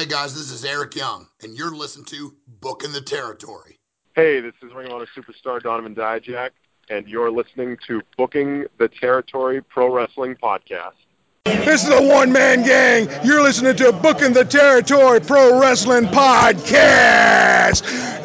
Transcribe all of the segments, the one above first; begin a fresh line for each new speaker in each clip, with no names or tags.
guys, this is Eric Young, and you're listening to Booking the Territory.
Hey, this is Ring of Honor superstar Donovan Dijak, and you're listening to Booking the Territory Pro Wrestling Podcast.
This is a one-man gang. You're listening to Booking the Territory Pro Wrestling Podcast.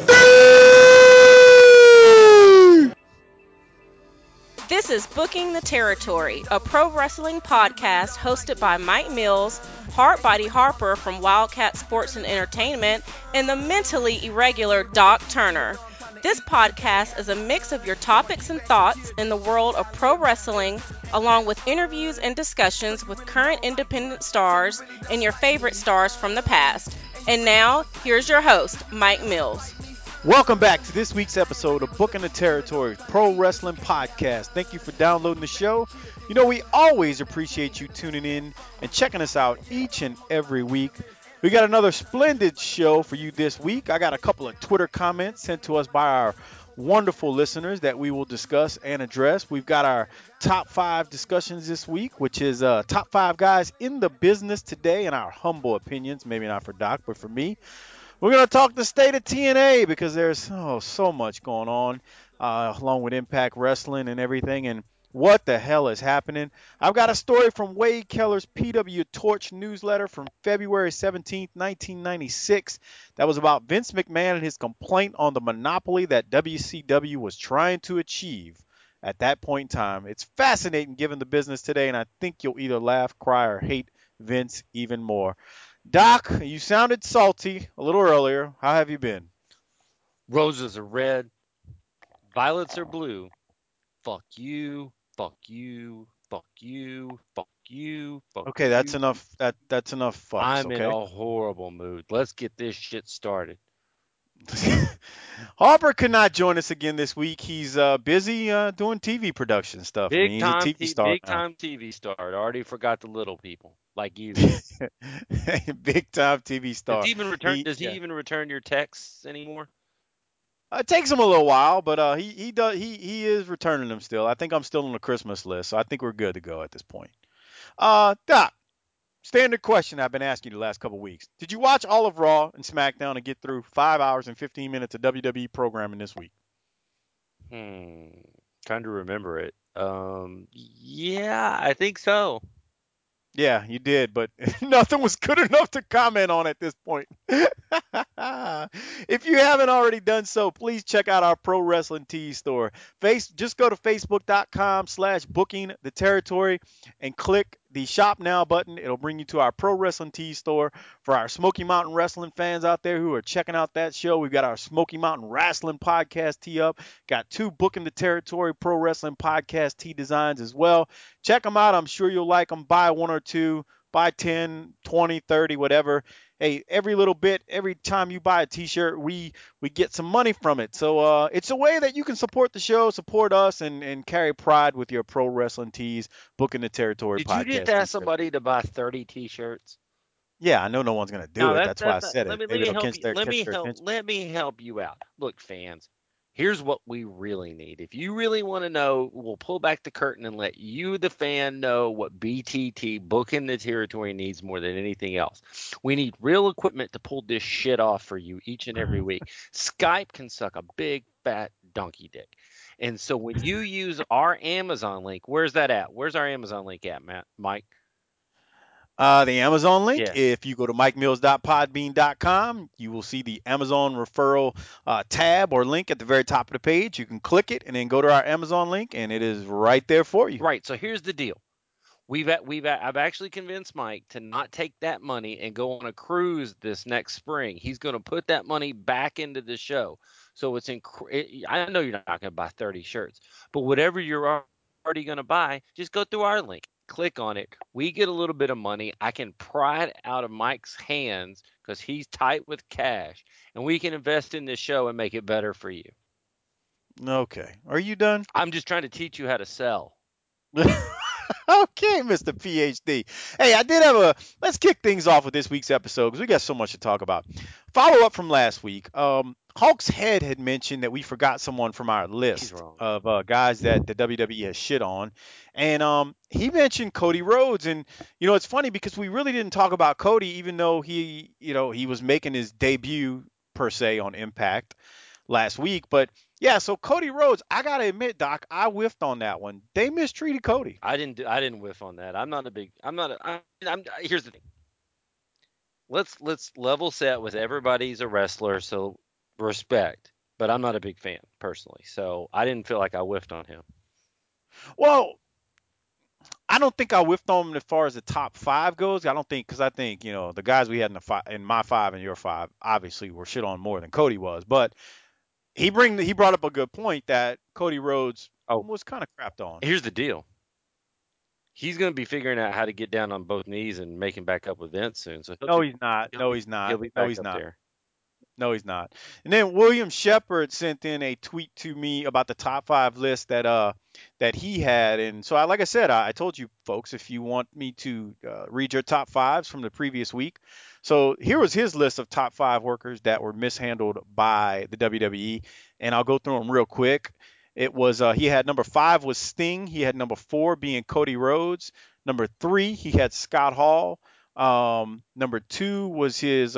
This is Booking the Territory, a pro wrestling podcast hosted by Mike Mills, Hardbody Harper from Wildcat Sports and Entertainment, and the mentally irregular Doc Turner. This podcast is a mix of your topics and thoughts in the world of pro wrestling, along with interviews and discussions with current independent stars and your favorite stars from the past. And now, here's your host, Mike Mills.
Welcome back to this week's episode of Booking the Territory Pro Wrestling Podcast. Thank you for downloading the show. You know, we always appreciate you tuning in and checking us out each and every week. We got another splendid show for you this week. I got a couple of Twitter comments sent to us by our wonderful listeners that we will discuss and address. We've got our top 5 discussions this week, which is top 5 guys in the business today in our humble opinions. Maybe not for Doc, but for me. We're going to talk the state of TNA because there's so much going on along with Impact Wrestling and everything. And what the hell is happening? I've got a story from Wade Keller's PW Torch newsletter from February 17th, 1996. That was about Vince McMahon and his complaint on the monopoly that WCW was trying to achieve at that point in time. It's fascinating given the business today, and I think you'll either laugh, cry, or hate Vince even more. Doc, you sounded salty a little earlier. How have you been?
Roses are red, violets are blue. Fuck you, fuck you, fuck you, fuck you, fuck
Okay,
you.
that's enough. That's enough fucks,
I'm
okay?
in a horrible mood. Let's get this shit started.
Harper could not join us again this week. He's busy doing TV production stuff. I mean, he's a TV star
Big
now.
time TV star. I already forgot the little people like you.
Big time TV star.
Does he even return your texts anymore?
It takes him a little while, but he is returning them still. I think I'm still on the Christmas list, so I think we're good to go at this point. Doc, standard question I've been asking you the last couple weeks. Did you watch all of Raw and SmackDown and get through 5 hours and 15 minutes of WWE programming this week?
Trying to remember it. Yeah, I think so.
Yeah, you did, but nothing was good enough to comment on at this point. If you haven't already done so, please check out our Pro Wrestling Tees store. Just go to facebook.com/booking the territory and click the Shop Now button. It'll bring you to our Pro Wrestling Tees store. For our Smoky Mountain Wrestling fans out there who are checking out that show, we've got our Smoky Mountain Wrestling podcast tee up. Got 2 Booking the Territory Pro Wrestling podcast tee designs as well. Check them out. I'm sure you'll like them. Buy 1 or 2. Buy 10, 20, 30, whatever. Hey, every little bit, every time you buy a t-shirt, we get some money from it. So it's a way that you can support the show, support us, and carry pride with your pro wrestling tees, Booking the Territory podcast.
Did you just ask somebody to buy 30 t-shirts?
Yeah, I know no one's going to do it. That's why I said it. Maybe it'll catch their attention.
Let me help you out. Look, fans, here's what we really need. If you really want to know, we'll pull back the curtain and let you, the fan, know what BTT, Booking the Territory, needs more than anything else. We need real equipment to pull this shit off for you each and every week. Skype can suck a big, fat donkey dick. And so when you use our Amazon link, where's that at? Where's our Amazon link at, Mike?
The Amazon link,
Yeah.
if you go to mikemills.podbean.com, you will see the Amazon referral tab or link at the very top of the page. You can click it and then go to our Amazon link, and it is right there for you.
Right. So here's the deal. I've actually convinced Mike to not take that money and go on a cruise this next spring. He's going to put that money back into the show. So I know you're not going to buy 30 shirts, but whatever you're already going to buy, just go through our link. Click on it. We get a little bit of money. I can pry it out of Mike's hands because he's tight with cash, and we can invest in this show and make it better for you.
Okay. Are you done?
I'm just trying to teach you how to sell.
Okay, Mr. PhD. Hey, I did have a. Let's kick things off with this week's episode because we got so much to talk about. Follow up from last week. Hawks Head had mentioned that we forgot someone from our
He's
list
wrong.
of guys that the WWE has shit on, and he mentioned Cody Rhodes. And it's funny because we really didn't talk about Cody, even though he was making his debut per se on Impact last week. But yeah, so Cody Rhodes, I gotta admit, Doc, I whiffed on that one. They mistreated Cody.
I didn't whiff on that. I'm not a big. I'm not. I'm. Here's the thing. Let's level set with everybody's a wrestler, so respect. But I'm not a big fan personally, so I didn't feel like I whiffed on him.
Well, I don't think I whiffed on him as far as the top five goes. I don't think because I think the guys we had in my five and your five obviously were shit on more than Cody was. But he brought up a good point that Cody Rhodes
Oh,
was kind of crapped on.
here's the deal. He's going to be figuring out how to get down on both knees and making back up with Vince soon. So
No, he's not.
he'll
No,
be
he's not.
he'll be
No,
back
he's
up
not.
there.
No, he's not. And then William Shepard sent in a tweet to me about the top five list that he had, and so like I said, I told you folks if you want me to read your top fives from the previous week. So here was his list of top five workers that were mishandled by the WWE, and I'll go through them real quick. It was he had number five was Sting. He had number four being Cody Rhodes. Number three he had Scott Hall. Number two was his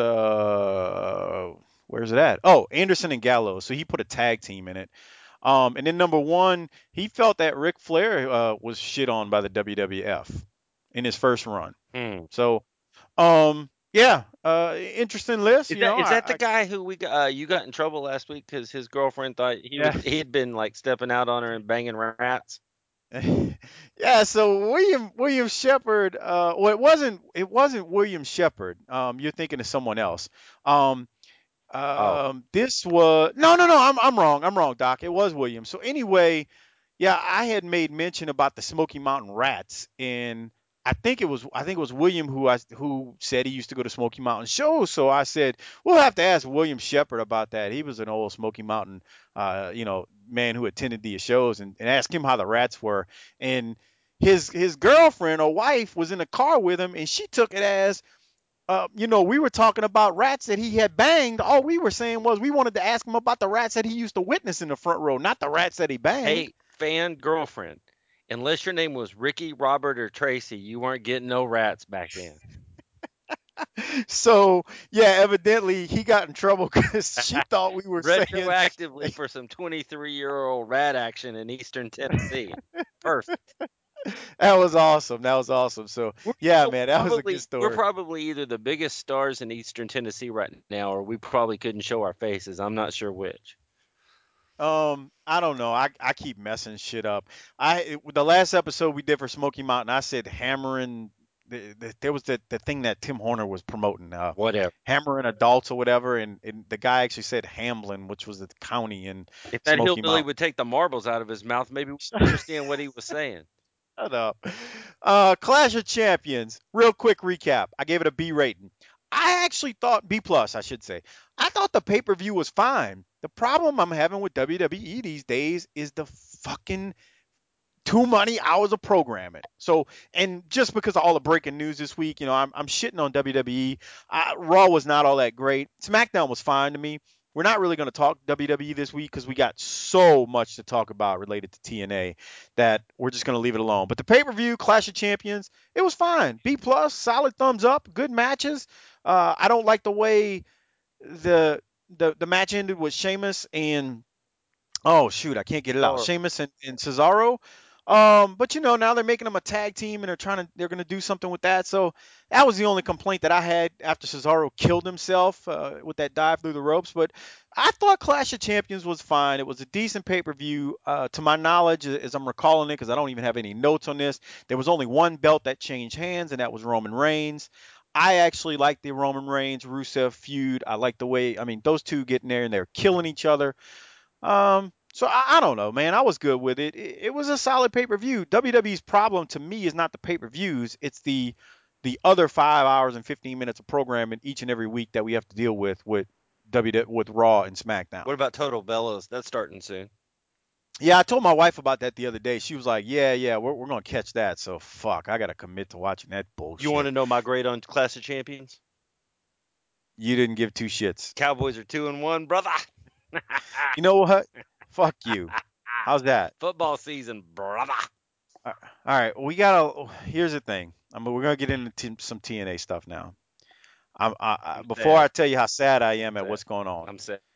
where's it at? Oh, Anderson and Gallows. So he put a tag team in it. And then number one, he felt that Ric Flair was shit on by the WWF in his first run.
Hmm.
So, yeah, interesting list.
Is that the guy who you got in trouble last week because his girlfriend thought
Yeah.
he had been like stepping out on her and banging rats?
Yeah, so William Shepard. Well, it wasn't William Shepard. You're thinking of someone else. Um, this was no. I'm wrong, Doc. It was William. So anyway, yeah, I had made mention about the Smoky Mountain Rats, and I think it was William who said he used to go to Smoky Mountain shows. So I said we'll have to ask William Shepard about that. He was an old Smoky Mountain, man who attended these shows, and ask him how the Rats were. And his girlfriend or wife was in the car with him, and she took it as we were talking about rats that he had banged. All we were saying was we wanted to ask him about the rats that he used to witness in the front row, not the rats that he banged.
Hey, fan girlfriend, unless your name was Ricky, Robert, or Tracy, you weren't getting no rats back then.
So yeah, evidently he got in trouble because she thought we were saying
Retroactively for some 23-year-old rat action in Eastern Tennessee. Perfect.
that was awesome. That was awesome. So yeah,
So
man, that was a good
we're
story.
probably either the biggest stars in Eastern Tennessee right now, or we probably couldn't show our faces. I'm not sure which.
I don't know. I keep messing shit up. The last episode we did for Smoky Mountain, I said hammering. There was the thing that Tim Horner was promoting,
Whatever.
hammering adults or whatever, and the guy actually said Hamlin, which was the county in
If that
Smoky
hillbilly
Mountain.
would take the marbles out of his mouth, maybe we would understand what he was saying.
Shut up. Clash of Champions. Real quick recap. I gave it a B rating. I actually thought B plus, I should say. I thought the pay per view was fine. The problem I'm having with WWE these days is the fucking too many hours of programming. So, and just because of all the breaking news this week, I'm shitting on WWE. Raw was not all that great. SmackDown was fine to me. We're not really going to talk WWE this week because we got so much to talk about related to TNA that we're just going to leave it alone. But the pay per view, Clash of Champions, it was fine. B plus, solid thumbs up, good matches. I don't like the way the match ended with Sheamus and oh shoot, I can't get it out.
Cesaro.
Sheamus and Cesaro. But now they're making them a tag team and they're gonna do something with that. So that was the only complaint that I had after Cesaro killed himself with that dive through the ropes. But I thought Clash of Champions was fine. It was a decent pay-per-view. To my knowledge, as I'm recalling it, because I don't even have any notes on this, there was only one belt that changed hands, and that was Roman Reigns. I actually like the Roman Reigns Rusev feud. I like the way, I mean, those two getting there and they're killing each other. So I don't know, man. I was good with it. It was a solid pay per view. WWE's problem to me is not the pay per views; it's the other 5 hours and 15 minutes of programming each and every week that we have to deal with Raw and SmackDown.
What about Total Bellows? That's starting soon.
Yeah, I told my wife about that the other day. She was like, "Yeah, we're gonna catch that." So fuck, I gotta commit to watching that
You want
bullshit.
to know my grade on Clash of Champions?
You didn't give two shits.
Cowboys are 2-1, brother.
You know what? Fuck you. How's that?
Football season, brother.
All right, we gotta. Here's the thing. We're gonna get into some TNA stuff now.
I'm
Before I
sad.
tell you how sad I
I'm
am at
sad.
what's going on.
I'm sad.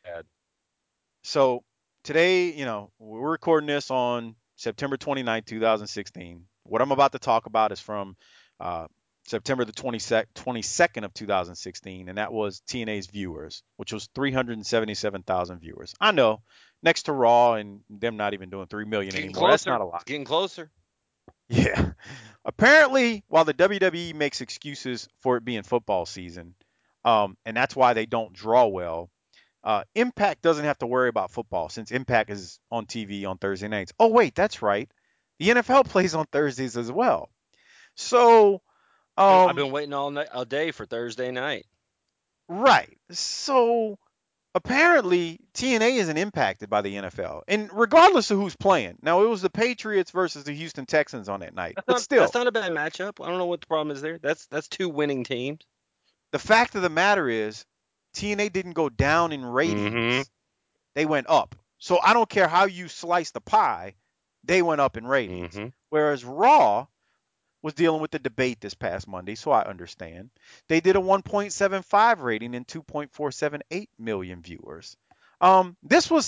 So today, we're recording this on September 29th, 2016. What I'm about to talk about is from uh, September the 22nd of 2016, and that was TNA's viewers, which was 377,000 viewers. I know, next to Raw and them not even doing 3 million
It's getting
anymore, that's not
closer.
a lot.
It's getting closer.
Yeah. Apparently, while the WWE makes excuses for it being football season, and that's why they don't draw well, Impact doesn't have to worry about football since Impact is on TV on Thursday nights. Oh, wait, that's right. The NFL plays on Thursdays as well. So,
I've
um,
been waiting all day for Thursday night.
right. So, apparently, TNA isn't impacted by the NFL. And regardless of who's playing, now it was the Patriots versus the Houston Texans on that night,
That's
but
not that's
still,
not a bad matchup. I don't know what the problem is there. That's two winning teams.
the fact of the matter is, TNA didn't go down in
Mm-hmm.
ratings, they went up. So, I don't care how you slice the pie, they went up in ratings.
Mm-hmm.
Whereas Raw was dealing with the debate this past Monday, so I understand. They did a 1.75 rating and 2.478 million viewers. This was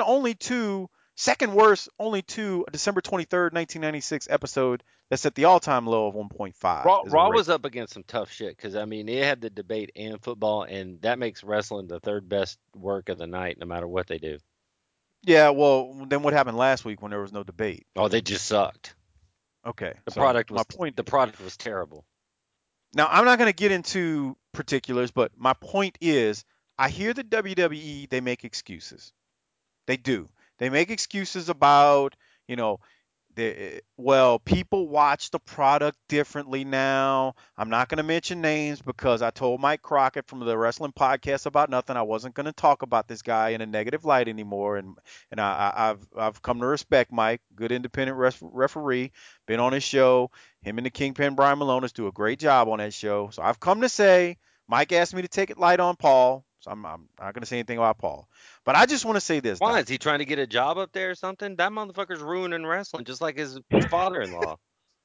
second worst only to a December 23rd, 1996 episode that set the all-time low of 1.5 as a
Raw
rate.
was up against some tough shit because I mean it had the debate and football, and that makes wrestling the third best work of the night, no matter what they do.
Yeah, well, then what happened last week when there was no debate?
Oh, they just sucked.
Okay,
The
so
product
my
was
point
the product was terrible.
now, I'm not going to get into particulars, but my point is I hear the WWE, they make excuses. They do. They make excuses about, you know, well, people watch the product differently now. I'm not going to mention names because I told Mike Crockett from the Wrestling Podcast About Nothing I wasn't going to talk about this guy in a negative light anymore, and I've come to respect Mike, good independent referee, been on his show. Him and the Kingpin Brian Malonis do a great job on that show. So I've come to say Mike asked me to take it light on Paul, so I'm not going to say anything about Paul. But I just want to say this,
Why
Doc.
is he trying to get a job up there or something? That motherfucker's ruining wrestling, just like his father-in-law.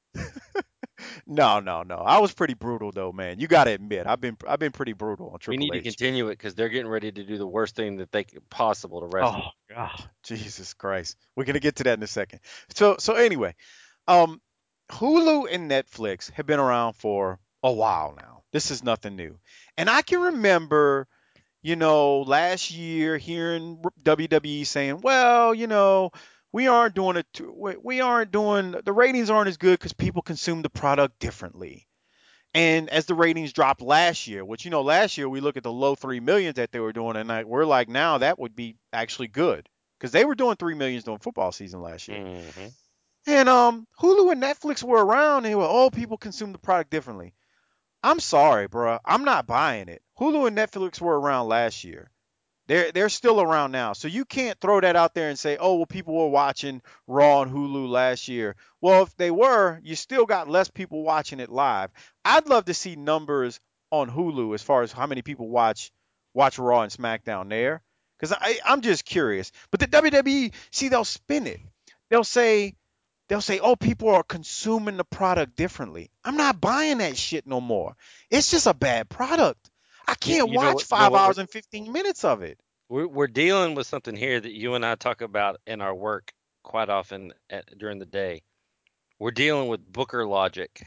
No. I was pretty brutal though, man. You got to admit, I've been pretty brutal on
We need
Triple
to
H.
continue it because they're getting ready to do the worst thing that they could possible to wrestling.
Oh God, Jesus Christ. We're gonna get to that in a second. So anyway, um, Hulu and Netflix have been around for a while now. This is nothing new, and I can remember, last year hearing WWE saying, well, we aren't doing it. We aren't doing the ratings aren't as good because people consume the product differently. And as the ratings dropped last year, which last year we look at the low 3 millions that they were doing, and we're like, now that would be actually good because they were doing 3 millions during football season last year.
Mm-hmm.
And Hulu and Netflix were around, and they were, oh, people consume the product differently. I'm sorry, bro, I'm not buying it. Hulu and Netflix were around last year. They're still around now. So you can't throw that out there and say, oh, well, people were watching Raw and Hulu last year. Well, if they were, you still got less people watching it live. I'd love to see numbers on Hulu as far as how many people watch Raw and SmackDown there. Because I'm just curious. But the WWE, see, they'll spin it. They'll say, oh, people are consuming the product differently. I'm not buying that shit no more. It's just a bad product. I
You,
can't
you know
watch
what? You know
5
what?
hours and 15 minutes of it.
We're dealing with something here that you and I talk about in our work quite often during the day. We're dealing with Booker logic.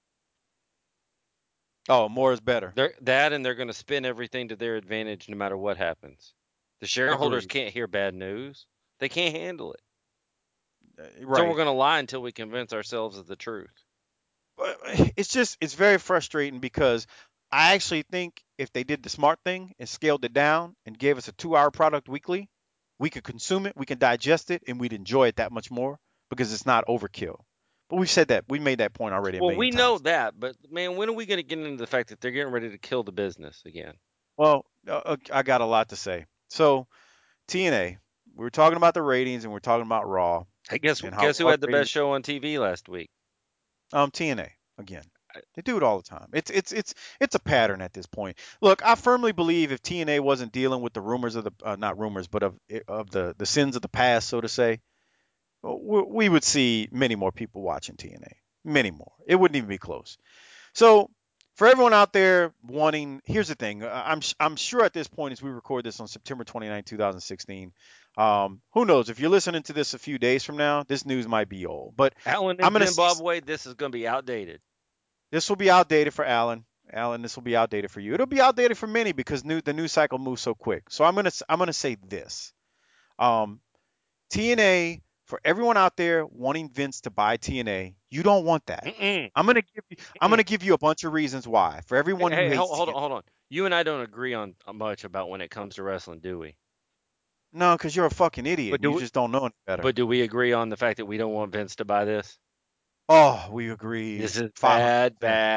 Oh, more is better.
They're going to spin everything to their advantage no matter what happens. The shareholders
Agreed.
can't hear bad news. They can't handle it. So we're
Right.
going to lie until we convince ourselves of the truth.
But it's very frustrating because I actually think if they did the smart thing and scaled it down and gave us a 2-hour product weekly, we could consume it, we can digest it, and we'd enjoy it that much more because it's not overkill. But we've said that. We made that point already a
Well,
million
we know
times.
that, but man, when are we going to get into the fact that they're getting ready to kill the business again?
Well, I got a lot to say. So, TNA. we're talking about the ratings and we're talking about Raw
Hey, guess
and how
guess who
Raw
had the
ratings.
best show on TV last week?
TNA again. They do it all the time. It's a pattern at this point. Look, I firmly believe if TNA wasn't dealing with the rumors of the not rumors, but of the sins of the past, so to say, we would see many more people watching TNA. Many more. It wouldn't even be close. So for everyone out there wanting, here's the thing. I'm sure at this point, as we record this on September 29, 2016, who knows? If you're listening to this a few days from now, this news might be old. But
Alan
I'm
and
gonna
Zimbabwe, this is going to be outdated.
this will be outdated for Alan. Alan, this will be outdated for you. It'll be outdated for many because the news cycle moves so quick. So I'm gonna say this. Um, TNA, for everyone out there wanting Vince to buy TNA, you don't want that.
Mm-mm.
I'm gonna give you a bunch of reasons why. For everyone who
Hey,
hates
hold
TNA,
on, hold on. You and I don't agree on much about when it comes to wrestling, do we?
no, because you're a fucking idiot.
But
And you just don't know any better.
But do we agree on the fact that we don't want Vince to buy this?
Oh, we agree.
This is
500%.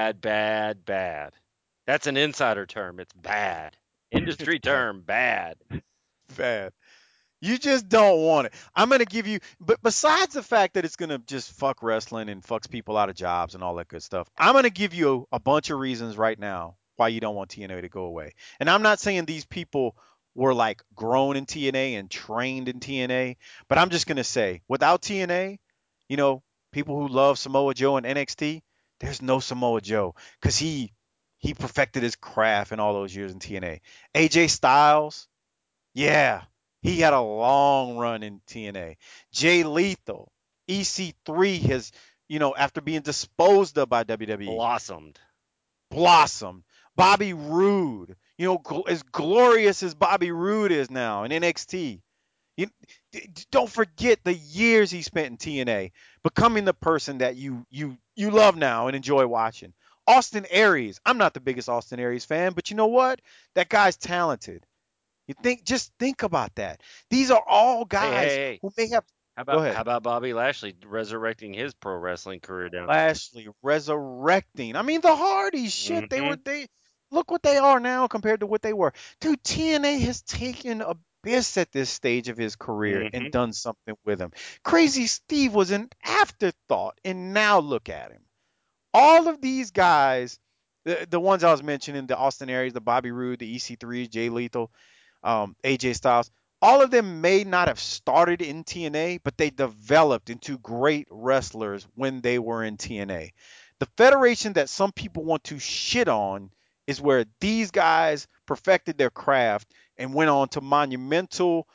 bad. That's an insider term. It's bad. Industry term, bad.
Bad. You just don't want it. I'm gonna give you, but besides the fact that it's gonna just fuck wrestling and fucks people out of jobs and all that good stuff, I'm gonna give you a bunch of reasons right now why you don't want TNA to go away. And I'm not saying these people were like grown in TNA and trained in TNA, but I'm just gonna say without TNA, you know, people who love Samoa Joe and NXT, there's no Samoa Joe because he perfected his craft in all those years in TNA. AJ Styles, yeah, he had a long run in TNA. Jay Lethal, EC3 has, after being disposed of by WWE,
Blossomed.
blossomed. Bobby Roode, as glorious as Bobby Roode is now in NXT. You, don't forget the years he spent in TNA, becoming the person that you love now and enjoy watching. Austin Aries, I'm not the biggest Austin Aries fan, but you know what? That guy's talented. Just think about that. These are all guys
Hey.
who may have.
How
Go
about
ahead.
how about Bobby Lashley resurrecting his pro wrestling career down?
Lashley resurrecting. I mean, the Hardys, shit,
Mm-hmm.
they look what they are now compared to what they were. Dude, TNA has taken Abyss at this stage of his career and
Mm-hmm.
done something with him. Crazy Steve was an afterthought, and now look at him. All of these guys, the ones I was mentioning, the Austin Aries, the Bobby Roode, the EC3, Jay Lethal, AJ Styles, all of them may not have started in TNA, but they developed into great wrestlers when they were in TNA. The federation that some people want to shit on is where these guys perfected their craft and went on to monumental,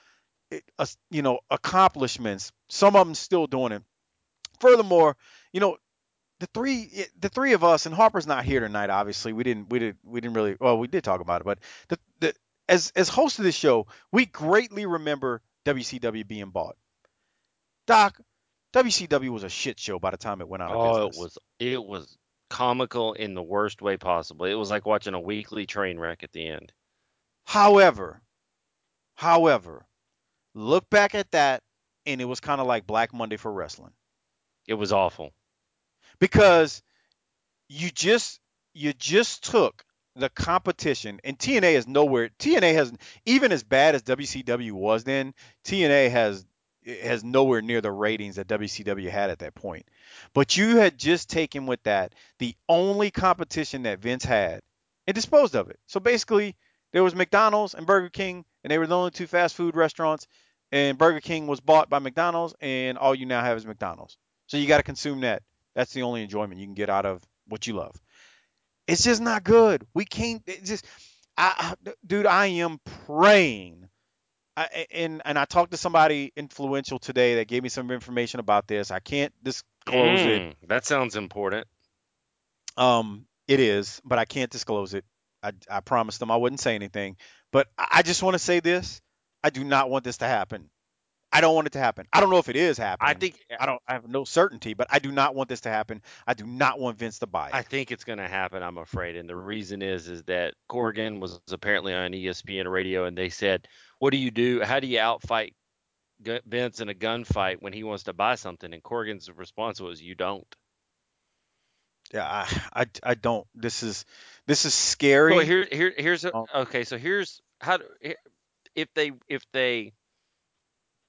accomplishments. Some of them still doing it. Furthermore, you know, the three of us, and Harper's not here tonight. Obviously, we didn't really. Well, we did talk about it, but as host of this show, we greatly remember WCW being bought. Doc, WCW was a shit show by the time it went out of
Oh,
business.
it was comical in the worst way possible. It was like watching a weekly train wreck at the end.
However, look back at that, and it was kind of like Black Monday for wrestling
It was awful.
because you just took the competition, and TNA is nowhere. TNA has, even as bad as WCW was then, TNA has nowhere near the ratings that WCW had at that point. But you had just taken with that the only competition that Vince had and disposed of it. So basically, there was McDonald's and Burger King, and they were the only two fast food restaurants. And Burger King was bought by McDonald's, and all you now have is McDonald's. So you got to consume that. That's the only enjoyment you can get out of what you love. It's just not good. We can't. It just, dude, I am praying. And I talked to somebody influential today that gave me some information about this. I can't disclose it.
That sounds important.
It is, but I can't disclose it. I promised them I wouldn't say anything. But I just want to say this. I do not want this to happen. I don't want it to happen. I don't know if it is
I
happening.
think
I have no certainty, but I do not want this to happen. I do not want Vince to buy
I
it.
think it's going to happen. I'm afraid, and the reason is that Corgan was apparently on ESPN radio, and they said, "What do you do? How do you outfight Vince in a gunfight when he wants to buy something?" And Corgan's response was, "You don't."
Yeah, I don't. This is
So
scary.
here's
Um,
okay. So here's how if they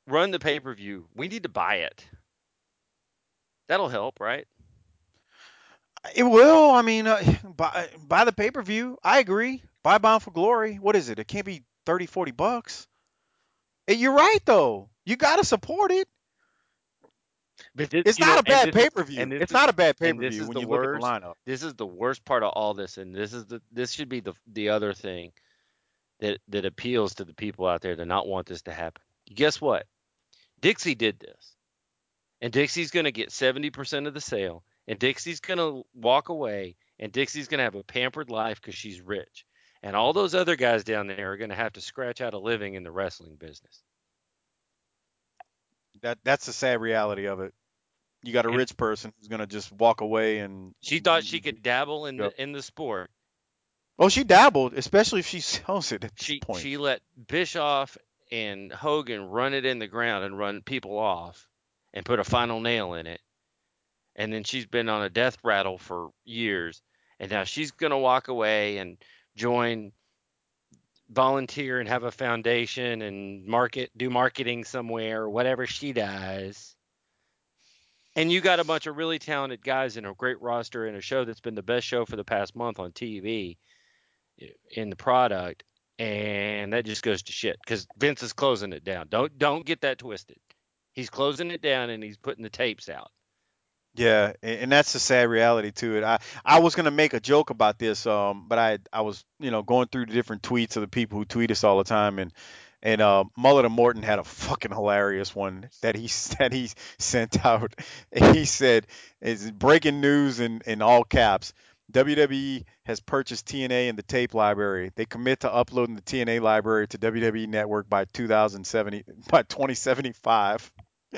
run the pay-per-view. We need to buy it. That'll help, right?
It will. I mean, buy the pay-per-view. I agree. Buy Bound for Glory. What is it? It can't be 30, $40. You're right though. You got to support it.
But this,
It's
you
not
know,
a bad pay-per-view.
and this
It's
is
not a bad
and this
pay-per-view
is
when
the
you look at the
worst.
lineup.
This is the worst part of all this, and this should be the other thing that appeals to the people out there that not want this to happen. Guess what? Dixie did this, and Dixie's going to get 70% of the sale, and Dixie's going to walk away, and Dixie's going to have a pampered life because she's rich, and all those other guys down there are going to have to scratch out a living in the wrestling business.
That's the sad reality of it. You got a
And
rich person who's gonna just walk away and
she thought she could dabble in
Yep.
the sport.
Oh, she dabbled, especially if she sells it at this point.
She let Bischoff and Hogan run it in the ground and run people off and put a final nail in it. And then she's been on a death rattle for years. And now she's going to walk away and volunteer and have a foundation and do marketing somewhere or whatever she does. And you got a bunch of really talented guys and a great roster and a show that's been the best show for the past month on TV in the product, and that just goes to shit because Vince is closing it down. Don't get that twisted. He's closing it down and he's putting the tapes out.
Yeah, and that's the sad reality to it. I was gonna make a joke about this, but I was going through the different tweets of the people who tweet us all the time, and Mullet and Morton had a fucking hilarious one that he sent out. He said, "It's breaking news in all caps. WWE has purchased TNA and the tape library. They commit to uploading the TNA library to WWE Network by 2075."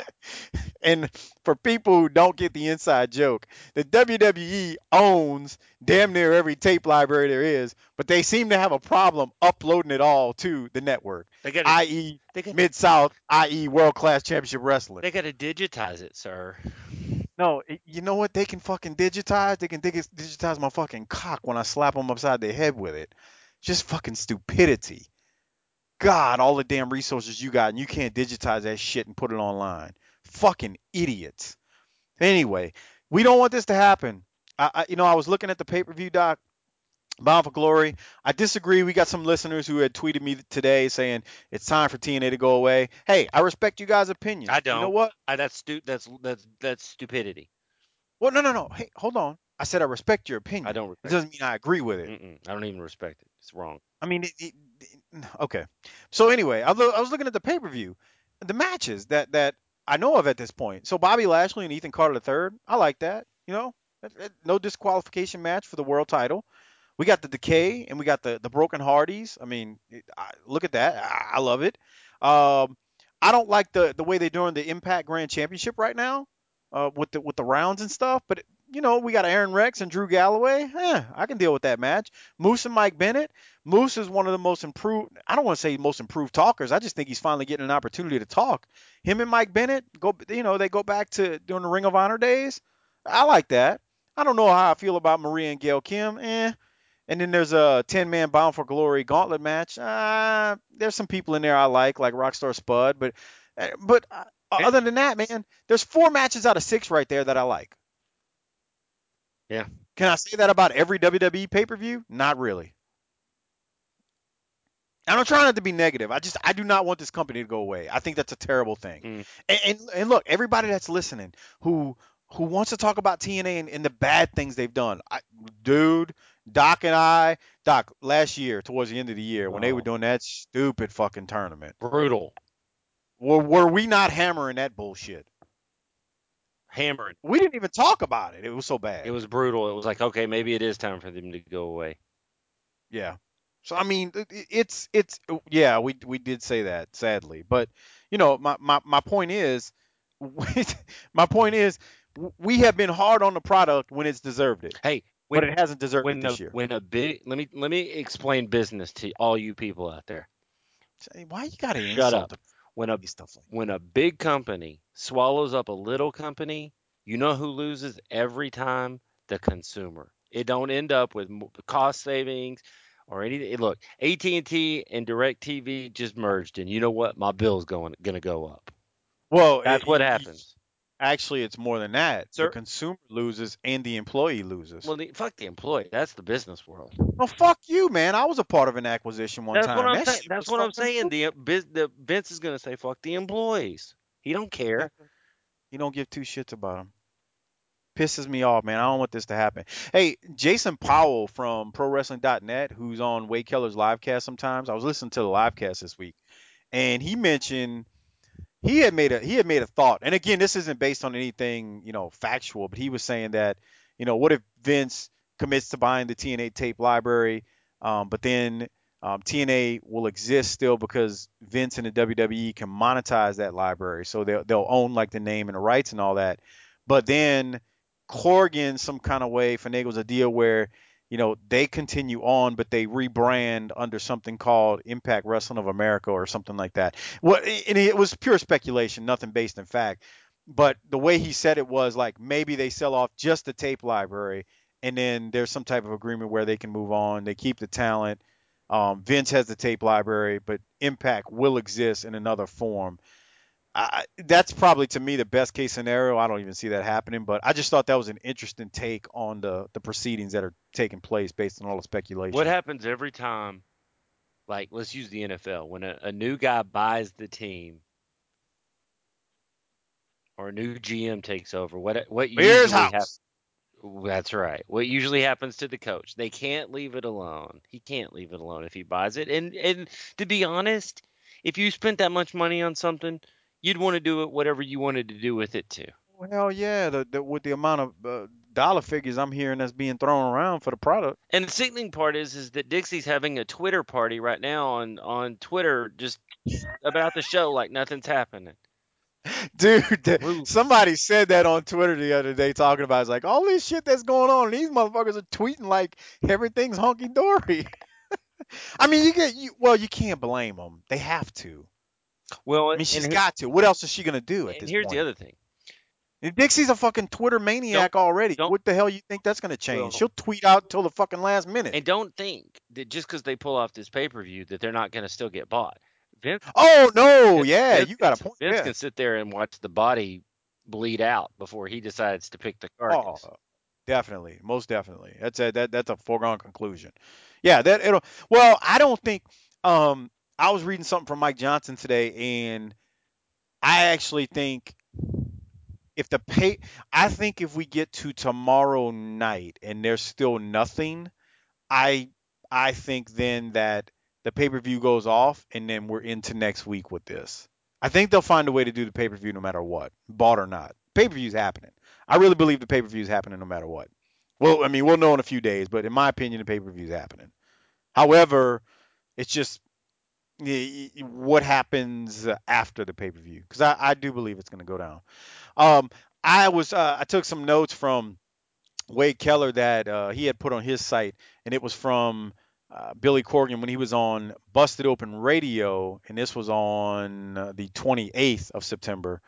And for people who don't get the inside joke, the WWE owns damn near every tape library there is, but they seem to have a problem uploading it all to the network, i.e. Mid-South, i.e. World Class Championship Wrestling.
They got to digitize it, sir.
No, you know what they can fucking digitize? They can digitize my fucking cock when I slap them upside the head with it. Just fucking stupidity. God, all the damn resources you got, and you can't digitize that shit and put it online. Fucking idiots. Anyway, we don't want this to happen. I was looking at the pay-per-view doc, Bound for Glory. I disagree. We got some listeners who had tweeted me today saying it's time for TNA to go away. Hey, I respect you guys' opinion.
I don't.
You know what?
That's stupidity.
Well, no. Hey, hold on. I said I respect your opinion.
I don't
It
respect
doesn't mean I agree with it.
I don't even respect it. It's wrong.
I mean, okay. So anyway, I was looking at the pay-per-view, the matches that I know of at this point. So Bobby Lashley and Ethan Carter III, I like that. No disqualification match for the world title. We got the Decay and we got the Broken Hardys. I mean, look at that. I love it. I don't like the way they're doing the Impact Grand Championship right now, with the rounds and stuff. But we got Aaron Rex and Drew Galloway. I can deal with that match. Moose and Mike Bennett. Moose is one of the most improved. I don't want to say most improved talkers. I just think he's finally getting an opportunity to talk. Him and Mike Bennett they go back to during the Ring of Honor days. I like that. I don't know how I feel about Maria and Gail Kim. And then there's a 10-man Bound for Glory gauntlet match. There's some people in there I like Rockstar Spud, but other than that, man, there's 4 matches out of 6 right there that I like.
Yeah.
Can I say that about every WWE pay-per-view? Not really. And I'm trying not to be negative. I do not want this company to go away. I think that's a terrible thing. And look, everybody that's listening who wants to talk about TNA and the bad things they've done. Doc last year towards the end of the year when they were doing that stupid fucking tournament.
Brutal.
Were we not hammering that bullshit?
Hammering.
We didn't even talk about it. It was so bad.
It was brutal. It was like, okay, maybe it is time for them to go away.
Yeah. So I mean, it's yeah, we did say that sadly, but my point is, we have been hard on the product when it's deserved it.
Hey,
but it hasn't deserved it this year.
Let me explain business to all you people out there.
Why you gotta
Shut
insult
up. When a big company swallows up a little company, you know who loses every time? The consumer. It don't end up with cost savings or anything. Look, AT&T and DirecTV just merged, and you know what? My bill's gonna go up.
Well,
That's what happens.
actually, it's more than that. The
Sir,
consumer loses and the employee loses.
well, fuck the employee. That's the business world.
Well, fuck you, man. I was a part of an acquisition one
That's what
time.
I'm
That
saying.
shit
That's
was
what I'm
fucking
saying.
stupid.
The Vince is gonna say fuck the employees. He don't care.
You don't give two shits about them. Pisses me off, man. I don't want this to happen. Hey, Jason Powell from ProWrestling.net, who's on Wade Keller's livecast sometimes. I was listening to the livecast this week, and he mentioned he had made a thought. And again, this isn't based on anything, factual, but he was saying that, what if Vince commits to buying the TNA tape library, but then TNA will exist still because Vince and the WWE can monetize that library, so they'll own like the name and the rights and all that. But then Corgan, some kind of way, finagles a deal where they continue on, but they rebrand under something called Impact Wrestling of America or something like that. Well, and it was pure speculation, nothing based in fact. But the way he said it was like maybe they sell off just the tape library, and then there's some type of agreement where they can move on. They keep the talent. Vince has the tape library, but Impact will exist in another form. That's probably to me the best case scenario. I don't even see that happening, but I just thought that was an interesting take on the proceedings that are taking place based on all the speculation.
What happens every time? Like, let's use the NFL. When a new guy buys the team or a new GM takes over, what
Beer's
usually happens?
house.
That's right. What usually happens to the coach? They can't leave it alone. He can't leave it alone if he buys it. And to be honest, if you spent that much money on something, you'd want to do it whatever you wanted to do with it too.
Well, hell yeah, with the amount of dollar figures I'm hearing that's being thrown around for the product.
And the sickening part is that Dixie's having a Twitter party right now on Twitter just about the show like nothing's happening.
Dude,
Oof.
somebody said that on Twitter the other day talking about it's like all this shit that's going on, and these motherfuckers are tweeting like everything's hunky dory. I mean, you can't blame them. They have to.
Well,
I mean, she's got to. What else is she gonna do at
and
this
here's the
point?
other thing.
And Dixie's a fucking Twitter maniac already.
Don't
What the hell you think that's gonna change?
well,
She'll tweet out till the fucking last minute.
and don't think that just because they pull off this pay-per-view that they're not going to still get bought. Vince,
Oh no,
Vince,
yeah,
Vince,
you got a point
Vince
there.
can sit there and watch the body bleed out before he decides to pick the
Oh,
carcass.
definitely, most definitely. That's a foregone conclusion. Yeah, that it'll. Well, I don't think. I was reading something from Mike Johnson today, and I actually think if the pay, I think if we get to tomorrow night and there's still nothing, I I think then that the pay per view goes off, and then we're into next week with this. I think they'll find a way to do the pay per view no matter what, bought or not. Pay per view's happening. I really believe the pay per view's happening no matter what. Well, I mean, we'll know in a few days, but in my opinion, the pay per view's happening. However, it's just what happens after the pay per view because I do believe it's going to go down. Um, I took some notes from Wade Keller that he had put on his site, and it was from Billy Corgan when he was on Busted Open Radio, and this was on the 28th of September,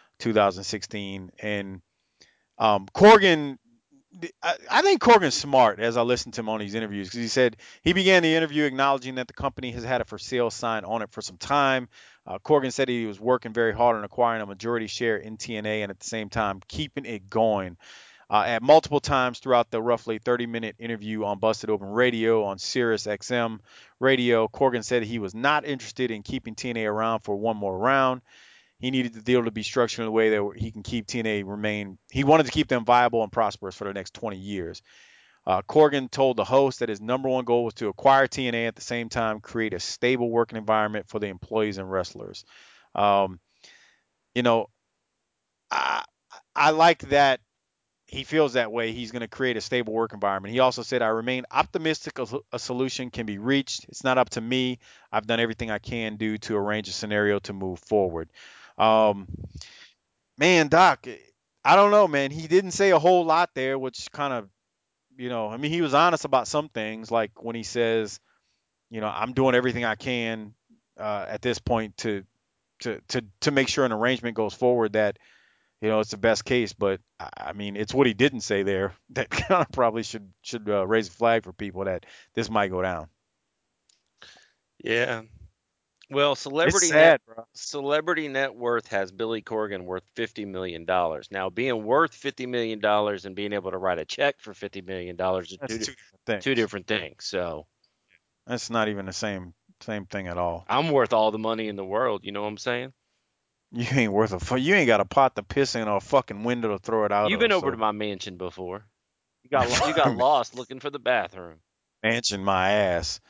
2016. And Corgan, I think Corgan's smart as I listened to him on these interviews because he said he began the interview acknowledging that the company has had a for sale sign on it for some time. Corgan said he was working very hard on acquiring a majority share in TNA and at the same time keeping it going. At multiple times throughout the roughly 30-minute interview on Busted Open Radio on Sirius XM radio, Corgan said he was not interested in keeping TNA around for one more round. He needed the deal to be structured in a way that he can keep TNA remain. He wanted to keep them viable and prosperous for the next 20 years. Corgan told the host that his number one goal was to acquire TNA at the same time create a stable working environment for the employees and wrestlers. Um, you know, I, I like that he feels that way. He's going to create a stable work environment. He also said, I remain optimistic a solution can be reached. It's not up to me. I've done everything I can do to arrange a scenario to move forward. Um, Man, Doc, I don't know, man. He didn't say a whole lot there, which kind of, I mean, he was honest about some things, like when he says, I'm doing everything I can at this point to make sure an arrangement goes forward that, it's the best case. But I mean, it's what he didn't say there that kind of probably should raise a flag for people that this might go down.
Yeah. Well,
It's sad, bro.
Celebrity Net Worth has Billy Corgan worth $50 million. Now, being worth $50 million and being able to write a check for $50 million are
That's two different things.
two different things. So
That's not even the same thing at all.
I'm worth all the money in the world. You know what I'm saying?
You ain't worth a you ain't got a pot to piss in or a fucking window to throw it out
You've
of.
been over
So
to my mansion before. You got lost looking for the bathroom.
mansion my ass.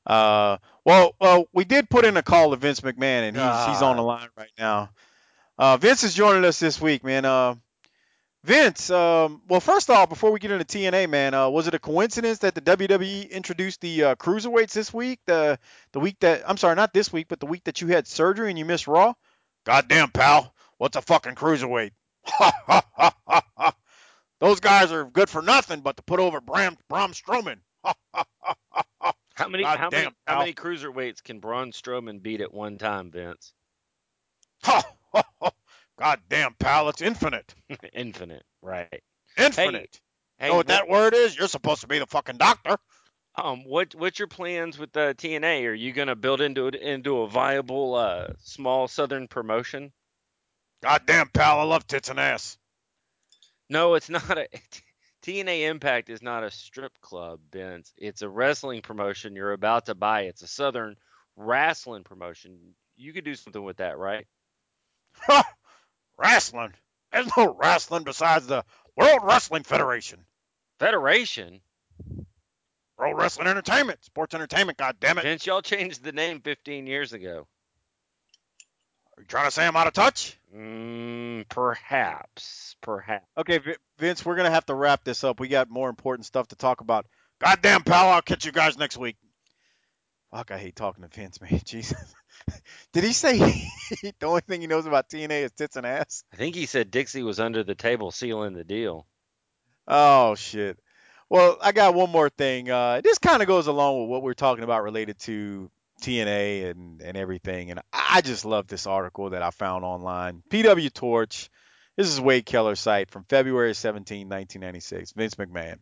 We did put in a call to Vince McMahon, and he's on the
God.
line right now. Vince is joining us this week, man. Vince, well, first off, before we get into TNA, man, was it a coincidence that the WWE introduced the cruiserweights this week? The week that I'm sorry, not this week, but the week that you had surgery and you missed Raw. Goddamn, pal, what's a fucking cruiserweight? Ha ha ha ha ha. Those guys are good for nothing but to put over Braun Strowman. Ha ha ha ha ha. Goddamn,
How
pal.
many cruiserweights can Braun Strowman beat at one time, Vince?
Ha ha ha. Goddamn, pal, it's infinite.
Infinite, right?
Infinite.
Hey,
Know what that word is? You're supposed to be the fucking doctor.
what's your plans with the TNA? Are you gonna build into a viable small Southern promotion?
Goddamn, pal, I love tits and ass.
No, it's not a TNA Impact is not a strip club, Vince. It's a wrestling promotion you're about to buy. It's a Southern wrestling promotion. You could do something with that, right?
Ha! Wrestling. There's no wrestling besides the World Wrestling Federation.
Federation?
World Wrestling Entertainment. Sports entertainment, goddammit.
Vince, y'all changed the name 15 years ago.
Are you trying to say I'm out of touch?
Perhaps.
Okay, Vince, we're going to have to wrap this up. We got more important stuff to talk about. Goddamn, pal, I'll catch you guys next week. Fuck, I hate talking to Vince, man. Jesus. Did he say the only thing he knows about TNA is tits and ass?
I think he said Dixie was under the table sealing the deal.
Oh, shit. Well, I got one more thing. This kind of goes along with what we're talking about related to TNA and everything. And I just love this article that I found online. PW Torch. This is Wade Keller's site from February 17, 1996. Vince McMahon.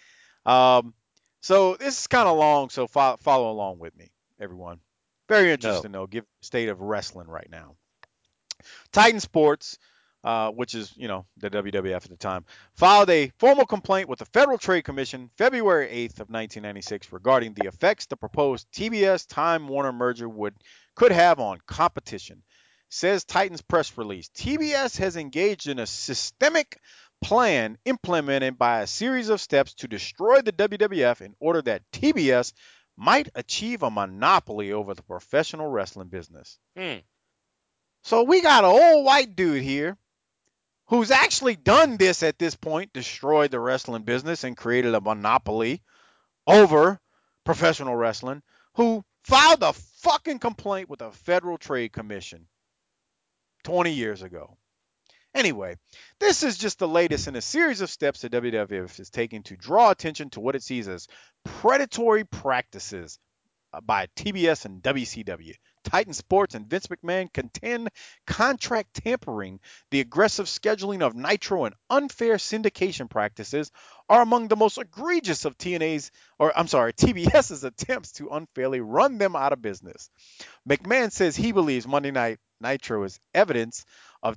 So this is kind of long, so follow along with me, everyone. Very interesting, though. Give the state of wrestling right now. Titan Sports, which is, the WWF at the time, filed a formal complaint with the Federal Trade Commission February 8th of 1996 regarding the effects the proposed TBS-Time Warner merger could have on competition. Says Titan's press release, TBS has engaged in a systemic plan implemented by a series of steps to destroy the WWF in order that TBS might achieve a monopoly over the professional wrestling business. So we got an old white dude here who's actually done this at this point, destroyed the wrestling business and created a monopoly over professional wrestling, who filed a fucking complaint with the Federal Trade Commission 20 years ago. Anyway, this is just the latest in a series of steps the WWF is taking to draw attention to what it sees as predatory practices by TBS and WCW. Titan Sports and Vince McMahon contend contract tampering, the aggressive scheduling of Nitro, and unfair syndication practices are among the most egregious of TBS's attempts to unfairly run them out of business. McMahon says he believes Monday Night Nitro is evidence of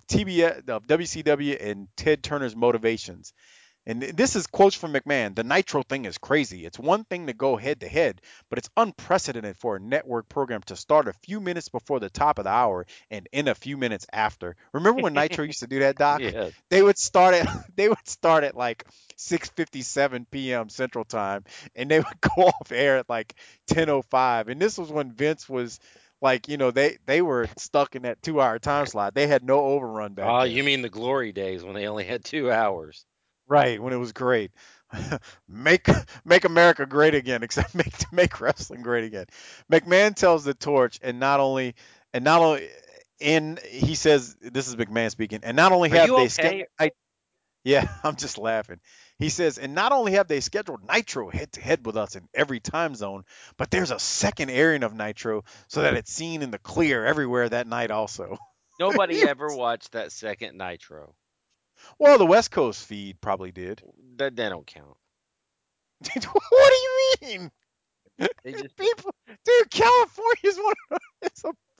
WCW and Ted Turner's motivations. And this is quotes from McMahon. The Nitro thing is crazy. It's one thing to go head to head, but it's unprecedented for a network program to start a few minutes before the top of the hour and end a few minutes after. Remember when Nitro used to do that, Doc?
Yeah.
They would start at like 6:57 p.m. Central Time, and they would go off air at like 10:05. And this was when Vince was like, they were stuck in that 2-hour time slot. They had no overrun back
Oh,
then.
you mean the glory days when they only had 2 hours?
Right, when it was great. make America great again, except make wrestling great again. McMahon tells the Torch, and he says, this is McMahon speaking, and not only
Are
have
you
they
okay?
scheduled, yeah, I'm just laughing. He says, and not only have they scheduled Nitro head to head with us in every time zone, but there's a second airing of Nitro so that it's seen in the clear everywhere that night also.
Nobody ever watched that second Nitro.
Well, the West Coast feed probably did.
That don't count.
What do you mean?
They just
People, dude, California's it's a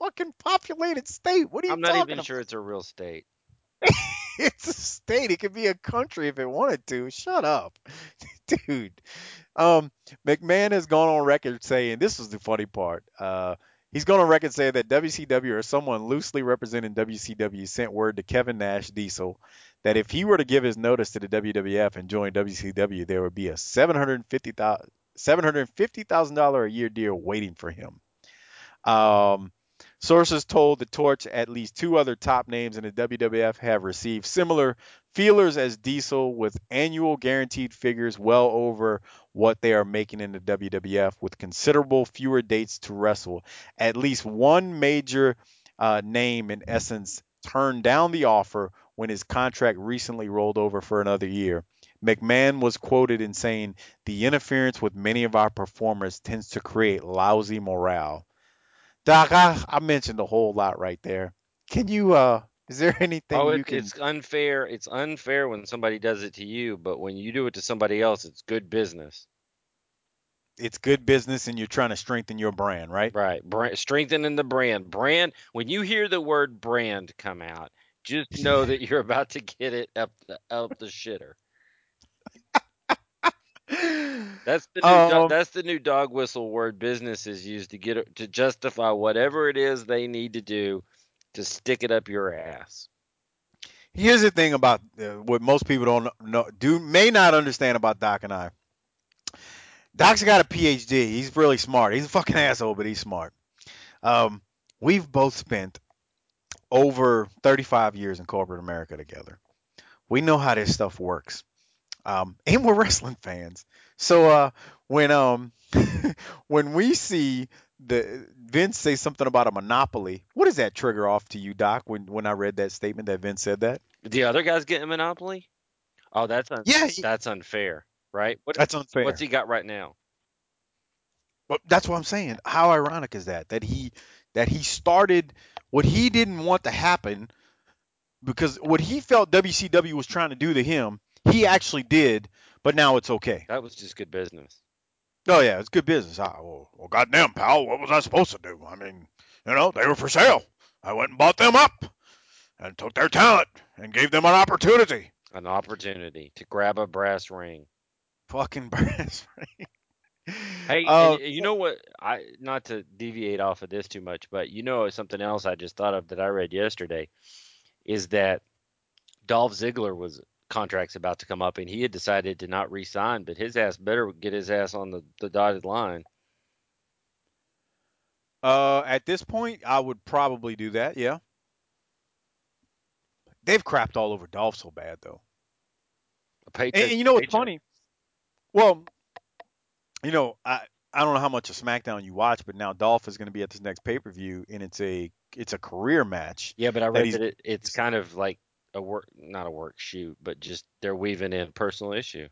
populated state. What are you
I'm not
talking
even
about?
sure it's a real state.
It's a state. It could be a country if it wanted to. Shut up, dude. McMahon has gone on record saying this was the funny part. He's gone on record saying that WCW or someone loosely representing WCW sent word to Kevin Nash Diesel that if he were to give his notice to the WWF and join WCW, there would be a $750,000 a year deal waiting for him. Um, Sources told the Torch at least two other top names in the WWF have received similar feelers as Diesel with annual guaranteed figures well over what they are making in the WWF with considerable fewer dates to wrestle. At least one major name, in essence, turned down the offer when his contract recently rolled over for another year. McMahon was quoted in saying, "The interference with many of our performers tends to create lousy morale." Doc, I mentioned a whole lot right there. Can you is there anything
Oh,
you can
it's unfair. It's unfair when somebody does it to you, but when you do it to somebody else, it's good business.
it's good business and you're trying to strengthen your brand, right?
Right. Strengthening the brand. Brand. When you hear the word brand come out, just know that you're about to get it up the shitter.
Um
That's the new dog whistle word businesses use to to justify whatever it is they need to do to stick it up your ass.
Here's the thing about what most people don't know may not understand about Doc and I. Doc's got a PhD. He's really smart. He's a fucking asshole, but he's smart. Um we've both spent over 35 years in corporate America together. We know how this stuff works. And we're wrestling fans. So when when we see the Vince say something about a monopoly, what does that trigger off to you, Doc? When I read that statement that Vince said that,
The other guy's getting Monopoly? Oh,
yeah,
that's unfair, right?
that's
What's
unfair.
he got right now?
But that's what I'm saying. How ironic is that? That he started what he didn't want to happen because what he felt WCW was trying to do to him, he actually did, but now it's okay.
That was just good business.
Oh yeah, it's good business. Well, goddamn, pal, what was I supposed to do? I mean, they were for sale. I went and bought them up and took their talent and gave them an opportunity.
An opportunity to grab a brass ring.
Fucking brass ring.
Hey, and
Uh,
you know what? I not to deviate off of this too much, but something else I just thought of that I read yesterday is that Dolph Ziggler was contract's about to come up, and he had decided to not re-sign, but his ass better get his ass on the dotted line.
at this point, I would probably do that. Yeah, they've crapped all over Dolph so bad though.
A
And
paycheck's
you
a
know what's
paycheck.
funny? Well, I don't know how much of SmackDown you watch, but now Dolph is going to be at this next pay per view, and it's a career match
Yeah, but I
that
read
he's.
that it's kind of like a work, not a work shoot, but just they're weaving in personal issue.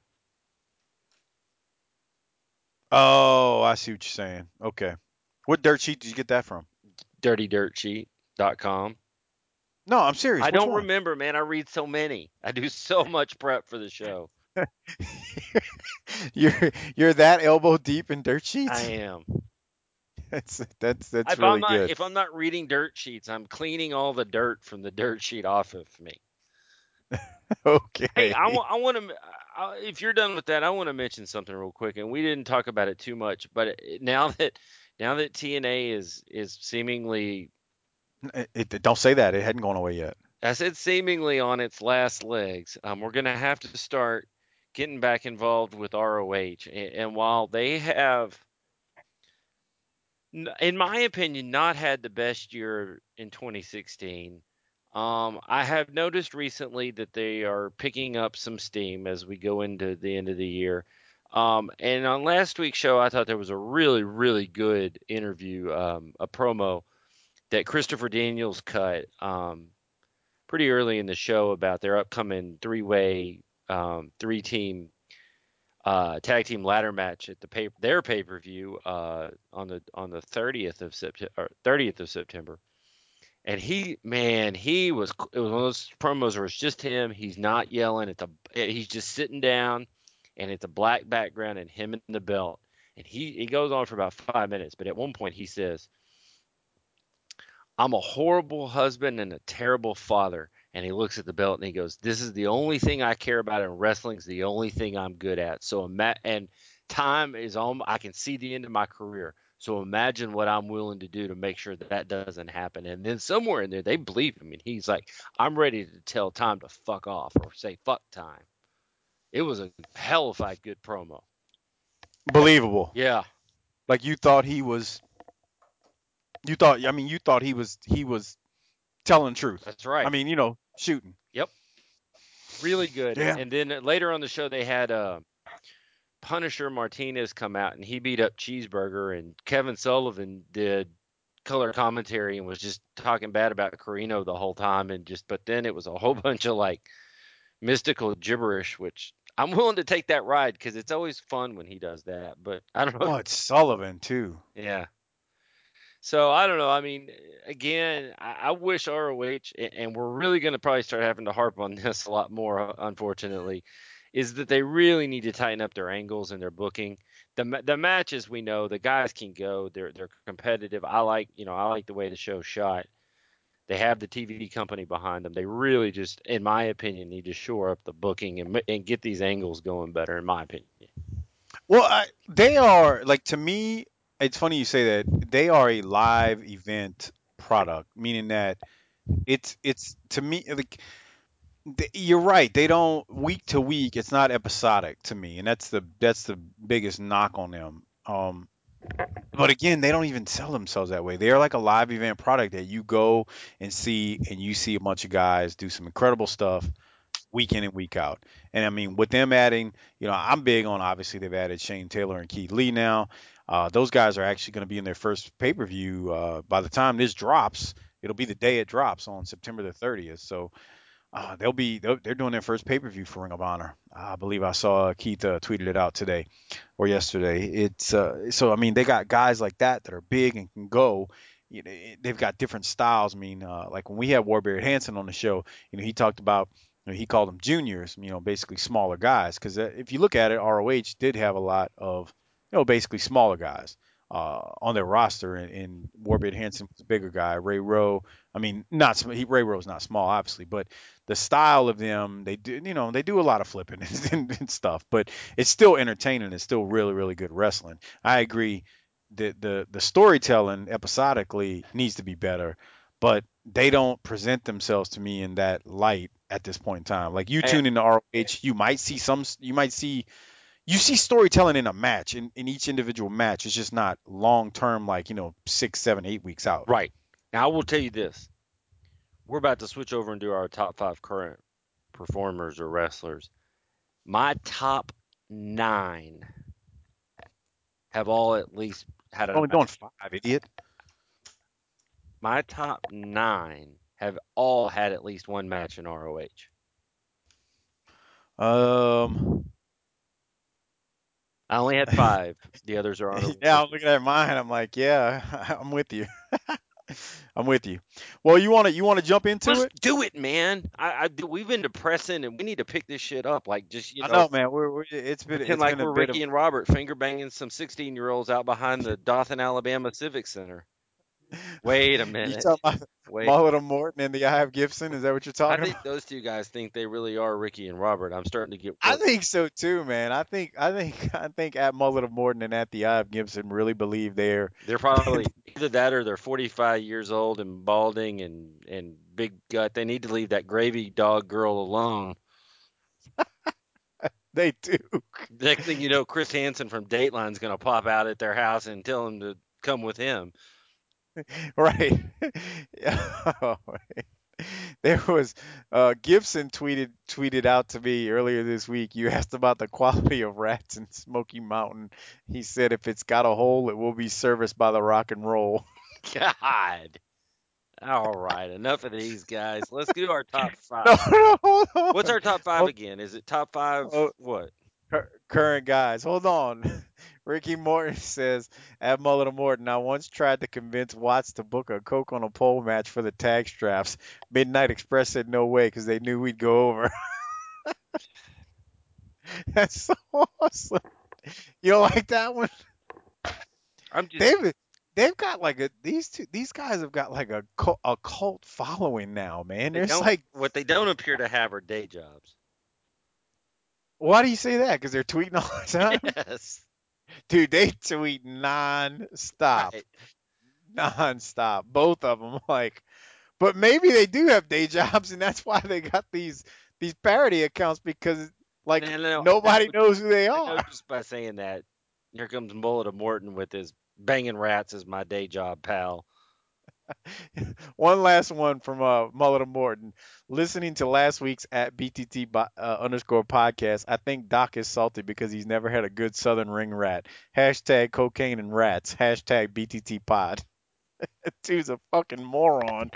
Oh, I see what you're saying. Okay, what dirt sheet did you get that from?
DirtyDirtSheet.com.
No, I'm serious.
I
Which
don't
one?
remember, man. I read so many. I do so much prep for the show.
You're that elbow deep in dirt
I
sheets.
am.
That's really good.
If I'm not reading dirt sheets, I'm cleaning all the dirt from the dirt sheet off of me. Hey,
Okay.
I want to. If you're done with that, I want to mention something real quick, and we didn't talk about it too much. But now that TNA is seemingly,
Don't say that. It hadn't gone away yet.
I said seemingly on its last legs, we're going to have to start getting back involved with ROH. And while they have, in my opinion, not had the best year in 2016. I have noticed recently that they are picking up some steam as we go into the end of the year. And on last week's show, I thought there was a really, really good interview, a promo that Christopher Daniels cut pretty early in the show about their upcoming three-team tag team ladder match at their pay-per-view on the 30th of September. And it was one of those promos where it's just him. He's not yelling. He's just sitting down, and it's a black background and him in the belt. And he goes on for about 5 minutes, but at one point he says, I'm a horrible husband and a terrible father. And he looks at the belt and he goes, "This is the only thing I care about in wrestling. Is the only thing I'm good at. So and time is on. I can see the end of my career. So imagine what I'm willing to do to make sure that that doesn't happen." And then somewhere in there, they believe him, and he's like, "I'm ready to tell time to fuck off or say fuck time." It was a hellified good promo.
Believable.
Yeah,
Like you thought he was. You thought. I mean, you thought he was telling truth.
that's
I
right.
mean, shooting.
Yep, really good.
Yeah.
And then later on the show, they had Punisher Martinez come out and he beat up Cheeseburger, and Kevin Sullivan did color commentary and was just talking bad about Carino the whole time, and just but then it was a whole bunch of like mystical gibberish, which I'm willing to take that ride because it's always fun when he does that. But I don't know.
Oh, it's Sullivan too.
Yeah. So I don't know. I mean, again, I wish ROH, and we're really going to probably start having to harp on this a lot more, unfortunately, is that they really need to tighten up their angles and their booking. The matches, we know the guys can go. They're competitive. I like the way the show's shot. They have the TV company behind them. They really just, in my opinion, need to shore up the booking and get these angles going better. In my opinion.
Well, they are like to me. It's funny you say that. They are a live event product, meaning that it's to me like you're right. They don't week to week. It's not episodic to me, and that's the biggest knock on them. But again, they don't even sell themselves that way. They are like a live event product that you go and see, and you see a bunch of guys do some incredible stuff week in and week out. And I mean, with them adding, I'm big on obviously they've added Shane Taylor and Keith Lee now. Those guys are actually going to be in their first pay per view by the time this drops. It'll be the day it drops on September the 30th. So they're doing their first pay per view for Ring of Honor. I believe I saw Keith tweeted it out today or yesterday. It's so I mean they got guys like that are big and can go. They've got different styles. I mean, like when we had Warbeard Hanson on the show, he talked about he called them juniors. Basically smaller guys. Because if you look at it, ROH did have a lot of basically smaller guys on their roster, and Warbeard Hanson was a bigger guy. Ray Rowe, I mean, not Ray Rowe's not small, obviously, but the style of them, they do a lot of flipping and stuff, but it's still entertaining. It's still really, really good wrestling. I agree that the storytelling episodically needs to be better, but they don't present themselves to me in that light at this point in time. Like you tune into ROH, you see storytelling in a match in each individual match. It's just not long term, like 6, 7, 8 weeks out.
Right. Now I will tell you this. We're about to switch over and do our top 5 current performers or wrestlers. My top 9 have all at least had a
Only doing 5, idiot.
My top 9 have all had at least one match in ROH. I only had 5. The others are on.
Yeah, I'm looking at mine. I'm like, yeah, I'm with you. I'm with you. Well, you want to jump into
Let's
it?
do it, man. We've been depressing, and we need to pick this shit up. Like, just
I know, man. It's
pretend like
been a
we're
bit of.
Ricky and Robert finger banging some 16-year-olds out behind the Dothan, Alabama Civic Center. Wait a
You
minute.
talking about
Wait.
Mullet Morton and the Eye of Gibson? Is that what you're
I
talking
think
about?
those two guys think they really are Ricky and Robert. I'm starting to get
I
worried.
think so too, man. I think at Mullet of Morton and at the Eye of Gibson really believe they're.
They're probably either that or they're 45 years old and balding and big gut. They need to leave that gravy dog girl alone.
They do.
Next thing you know, Chris Hansen from Dateline's going to pop out at their house and tell them to come with him.
Right. There was Gibson tweeted out to me earlier this week. You asked about the quality of rats in Smoky Mountain. He said if it's got a hole, it will be serviced by the rock and roll.
God. All right, enough of these guys. Let's do our top
No,
5.
no, hold on.
What's our top 5
Hold-
again? Is it top 5
oh,
what?
current guys. Hold on. Ricky Morton says, at Mullet of Morton, I once tried to convince Watts to book a Coke on a pole match for the tag straps. Midnight Express said no way because they knew we'd go over. That's so awesome. You don't like that one?
I'm just
David they've got like these guys have got like a cult following now, man.
They
There's
don't.
like,
What they don't appear to have are day jobs.
why do you say that? Because they're tweeting all the time,
Yes.
dude. They tweet nonstop,
Right.
nonstop. Both of them, like, but maybe they do have day jobs, and that's why they got these parody accounts because like
No,
nobody knows who they
I know
are.
just by saying that. Here comes Mullet of Morton with his banging rats as my day job, pal.
One last one from Mullet and Morton. Listening to last week's at BTT underscore podcast, I think Doc is salty because he's never had a good Southern ring rat. Hashtag cocaine and rats. Hashtag BTT pod. Dude's a fucking moron.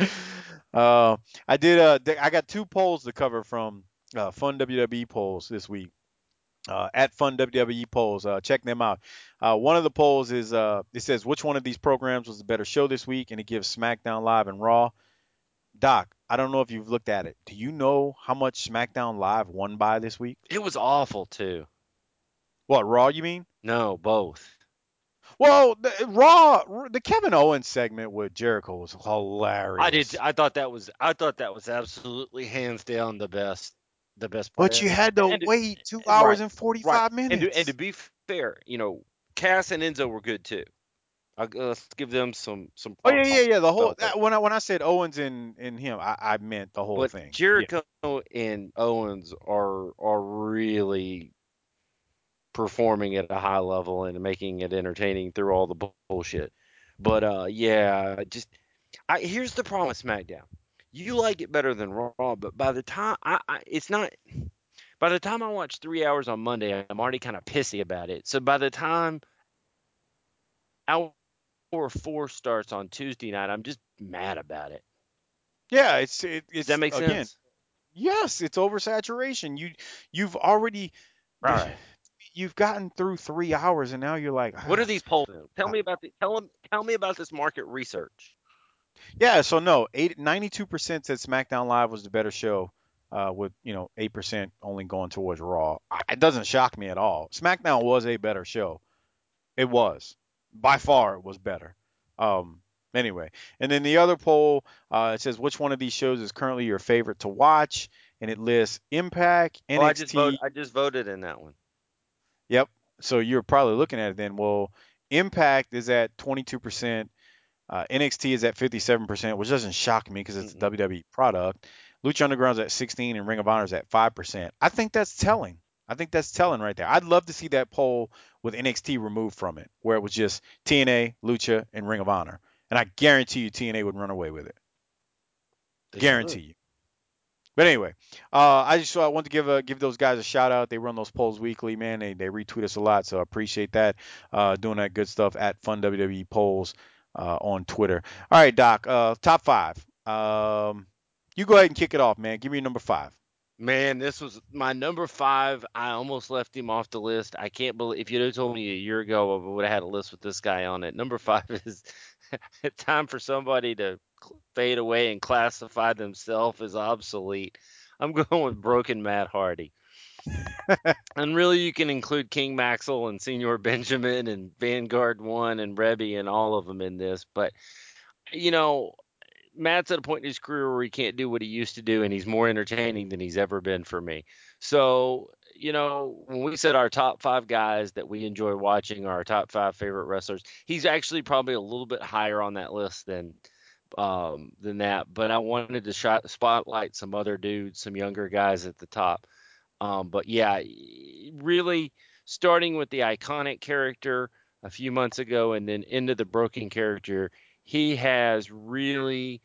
I did. I got two polls to cover from Fun WWE polls this week. At Fun WWE polls. Check them out. One of the polls is it says which one of these programs was the better show this week, and it gives SmackDown Live and Raw. Doc, I don't know if you've looked at it. Do you know how much SmackDown Live won by this week?
It was awful too.
What, Raw? You mean?
No, both.
Well, the Raw, the Kevin Owens segment with Jericho was hilarious.
I thought that was absolutely hands down the best part.
But you had to
And
wait two
right,
hours and
right.
45
And
minutes.
to be fair, Cass and Enzo were good too. Let's give them some
Oh yeah, yeah,
props
yeah. The whole
about that.
when I said Owens and him, I meant the whole
But
thing. Yeah.
Jericho and Owens are really performing at a high level and making it entertaining through all the bullshit. But yeah, just here's the problem with SmackDown. You like it better than Raw, but by the time it's not. By the time I watch 3 hours on Monday, I'm already kind of pissy about it. So by the time hour four starts on Tuesday night, I'm just mad about it.
Yeah,
Does that
it's
make
again,
sense?
yes, it's oversaturation. You've already
All right.
you've gotten through 3 hours and now you're like,
What are
ah.
these polls? Tell me about this market research.
Yeah, so no, 92% said SmackDown Live was the better show, with 8% only going towards Raw. It doesn't shock me at all. SmackDown was a better show. It was by far it was better. Anyway, and then the other poll, it says which one of these shows is currently your favorite to watch, and it lists Impact,
Oh,
NXT.
I just voted in that one.
Yep. So you're probably looking at it then. Well, Impact is at 22%. NXT is at 57%, which doesn't shock me because it's a
Mm-mm.
WWE product. Lucha Underground's at 16 and Ring of Honor is at 5%. I think that's telling. I think that's telling right there. I'd love to see that poll with NXT removed from it, where it was just TNA, Lucha, and Ring of Honor. And I guarantee you TNA would run away with it.
They
Guarantee
should.
you. But anyway, I want to give those guys a shout out. They run those polls weekly, man. They retweet us a lot, so I appreciate that. Doing that good stuff at Fun WWE Polls on Twitter. All right, Doc. Top five. You go ahead and kick it off, man. Give me your number five.
Man, this was my number 5. I almost left him off the list. I can't believe if you'd have told me a year ago, I would have had a list with this guy on it. Number 5 is time for somebody to fade away and classify themselves as obsolete. I'm going with Broken Matt Hardy. And really, you can include King Maxwell and Senior Benjamin and Vanguard One and Rebby and all of them in this. But, you know, Matt's at a point in his career where he can't do what he used to do, and he's more entertaining than he's ever been for me. So, when we said our top 5 guys that we enjoy watching are our top 5 favorite wrestlers, he's actually probably a little bit higher on that list than that. But I wanted to spotlight some other dudes, some younger guys at the top. But yeah, really starting with the iconic character a few months ago and then into the broken character, he has really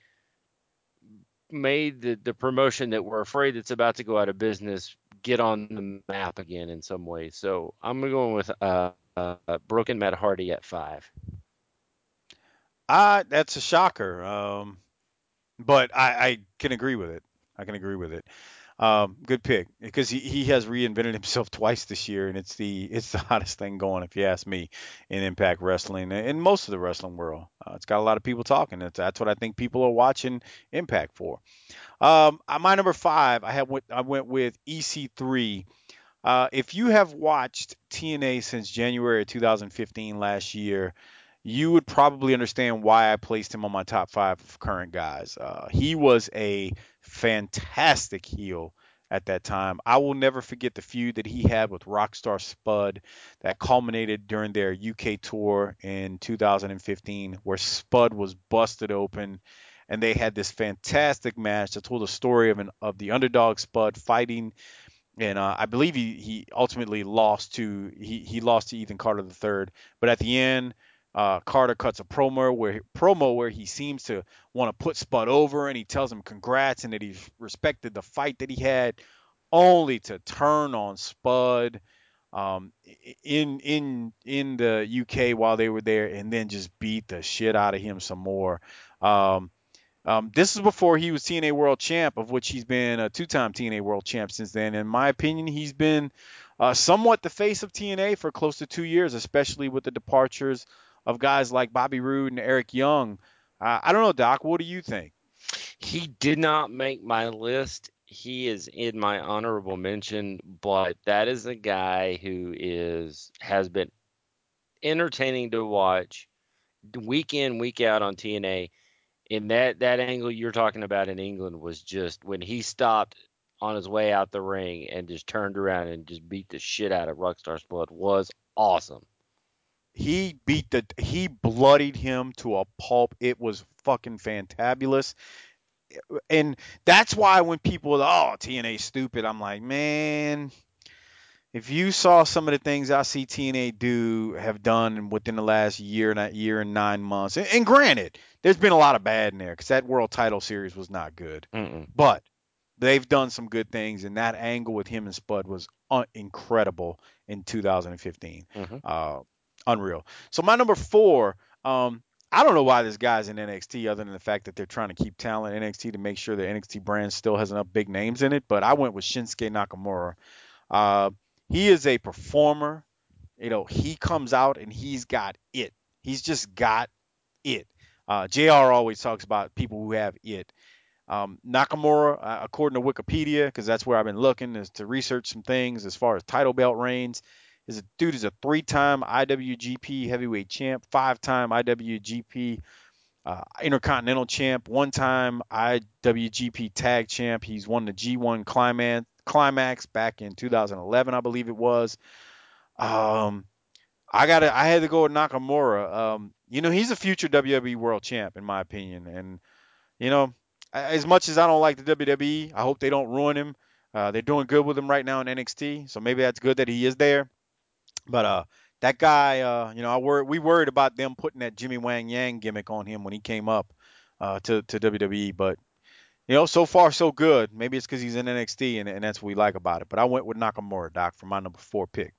made the promotion that we're afraid it's about to go out of business get on the map again in some ways. So I'm going with Broken Matt Hardy at 5.
That's a shocker. But I can agree with it. I can agree with it. Good pick because he has reinvented himself twice this year, and it's the hottest thing going if you ask me in Impact Wrestling and most of the wrestling world. It's got a lot of people talking. That's what I think people are watching Impact for. My number five, I went with EC3. If you have watched TNA since January of 2015 last year, you would probably understand why I placed him on my top 5 of current guys. He was a fantastic heel at that time. I will never forget the feud that he had with Rockstar Spud that culminated during their UK tour in 2015, where Spud was busted open and they had this fantastic match that told the story of the underdog Spud fighting, and I believe he ultimately lost to he lost to Ethan Carter III. But at the end, Carter cuts a promo where he seems to want to put Spud over, and he tells him congrats and that he's respected the fight that he had, only to turn on Spud in the UK while they were there, and then just beat the shit out of him some more. Um, this is before he was TNA World Champ, of which he's been a 2-time TNA World Champ since then. In my opinion, he's been somewhat the face of TNA for close to 2 years, especially with the departures of guys like Bobby Roode and Eric Young. I don't know, Doc. What do you think?
He did not make my list. He is in my honorable mention, but that is a guy who has been entertaining to watch week in, week out on TNA. And that angle you're talking about in England was just when he stopped on his way out the ring and just turned around and just beat the shit out of Rockstar Spud was awesome.
He bloodied him to a pulp. It was fucking fantabulous. And that's why when people are, TNA stupid, I'm like, man, if you saw some of the things I see TNA have done within the last year and 9 months, and granted, there's been a lot of bad in there because that world title series was not good. But they've done some good things, and that angle with him and Spud was incredible in 2015. Unreal. So my number 4, I don't know why this guy's in NXT other than the fact that they're trying to keep talent in NXT to make sure the NXT brand still has enough big names in it, but I went with Shinsuke Nakamura. He is a performer. He comes out and he's got it. He's just got it. JR always talks about people who have it. Nakamura, according to Wikipedia, because that's where I've been looking, is to research some things as far as title belt reigns. Dude is a 3-time IWGP heavyweight champ, 5-time IWGP Intercontinental champ, 1-time IWGP tag champ. He's won the G1 Climax back in 2011, I believe it was. I had to go with Nakamura. He's a future WWE World Champ in my opinion, and as much as I don't like the WWE, I hope they don't ruin him. They're doing good with him right now in NXT, so maybe that's good that he is there. But that guy, we worried about them putting that Jimmy Wang Yang gimmick on him when he came up to WWE. But so far so good. Maybe it's because he's in NXT and that's what we like about it. But I went with Nakamura, Doc, for my number 4 pick.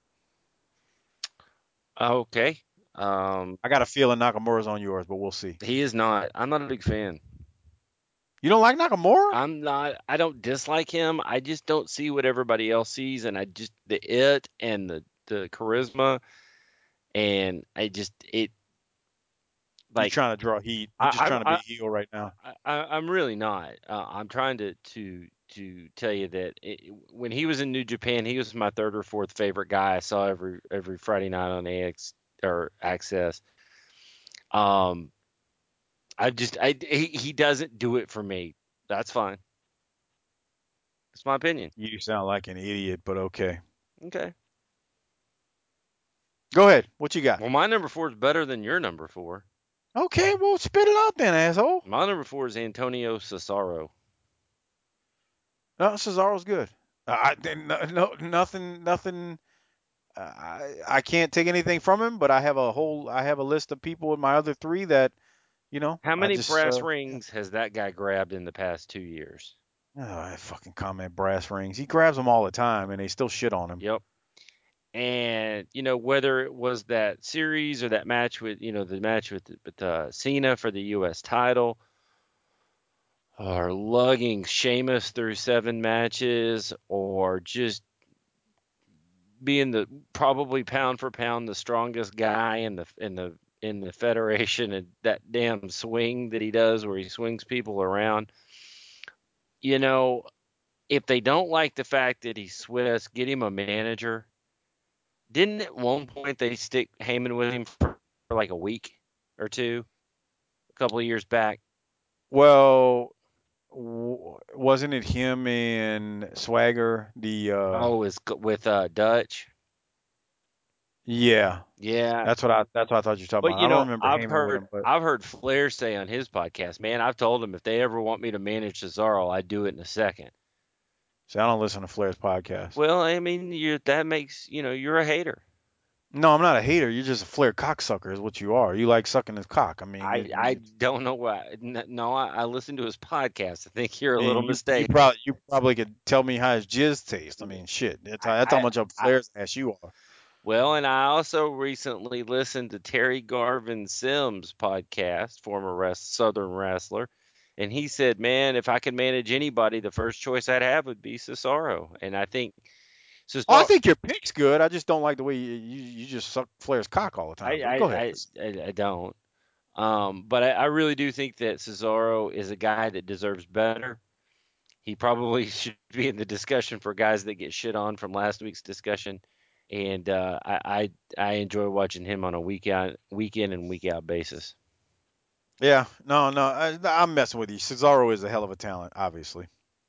Okay.
I got a feeling Nakamura's on yours, but we'll see.
He is not. I'm not a big fan.
You don't like Nakamura?
I'm not. I don't dislike him. I just don't see what everybody else sees, and the it and the charisma, and it. Like,
you're trying to draw heat. You're just trying to be a heel right now.
I'm really not. I'm trying to tell you that when he was in New Japan, he was my 3rd or 4th favorite guy I saw every Friday night on Access. He doesn't do it for me. That's fine. That's my opinion.
You sound like an idiot, but okay.
Okay.
Go ahead. What you got?
Well, my number 4 is better than your number 4.
Okay, well, spit it out then, asshole.
My number 4 is Antonio Cesaro.
No, Cesaro's good. Nothing. I can't take anything from him, but I have a list of people in my other 3 that,
How many brass rings has that guy grabbed in the past 2 years?
Oh, I fucking comment brass rings. He grabs them all the time, and they still shit on him.
Yep. And whether it was that series or that match with the match with Cena for the U.S. title, or lugging Sheamus through 7 matches, or just being the probably pound for pound the strongest guy in the federation, and that damn swing that he does where he swings people around. If they don't like the fact that he's Swiss, get him a manager. Didn't at one point they stick Heyman with him for like a week? or two a couple of years back.
Well, wasn't it him and Swagger?
Oh, it's with Dutch.
Yeah,
Yeah,
that's what I thought you were talking
but
about. I don't remember Heyman with him, but
I've heard Flair say on his podcast, man, I've told him if they ever want me to manage Cesaro, I'd do it in a second.
see, I don't listen to Flair's podcast.
Well, I mean, that makes you're a hater.
No, I'm not a hater. You're just a Flair cocksucker, is what you are. You like sucking his cock. I mean,
I don't know why. No, I listened to his podcast. I think you're a
and
little
you
mistaken.
probably could tell me how his jizz tastes. I mean, shit. That's how
I,
much of
I
Flair's ass you are.
Well, and I also recently listened to Terry Garvin Sims' podcast, former Southern wrestler, and he said, "Man, if I could manage anybody, the first choice I'd have would be Cesaro." And I think
Oh, I
Cesaro,
think your pick's good. I just don't like the way you just suck Flair's cock all the time. But go ahead.
I don't. But I really do think that Cesaro is a guy that deserves better. He probably should be in the discussion for guys that get shit on from last week's discussion. And I enjoy watching him on a week in and week out basis.
Yeah, no, I'm messing with you. Cesaro is a hell of a talent, obviously.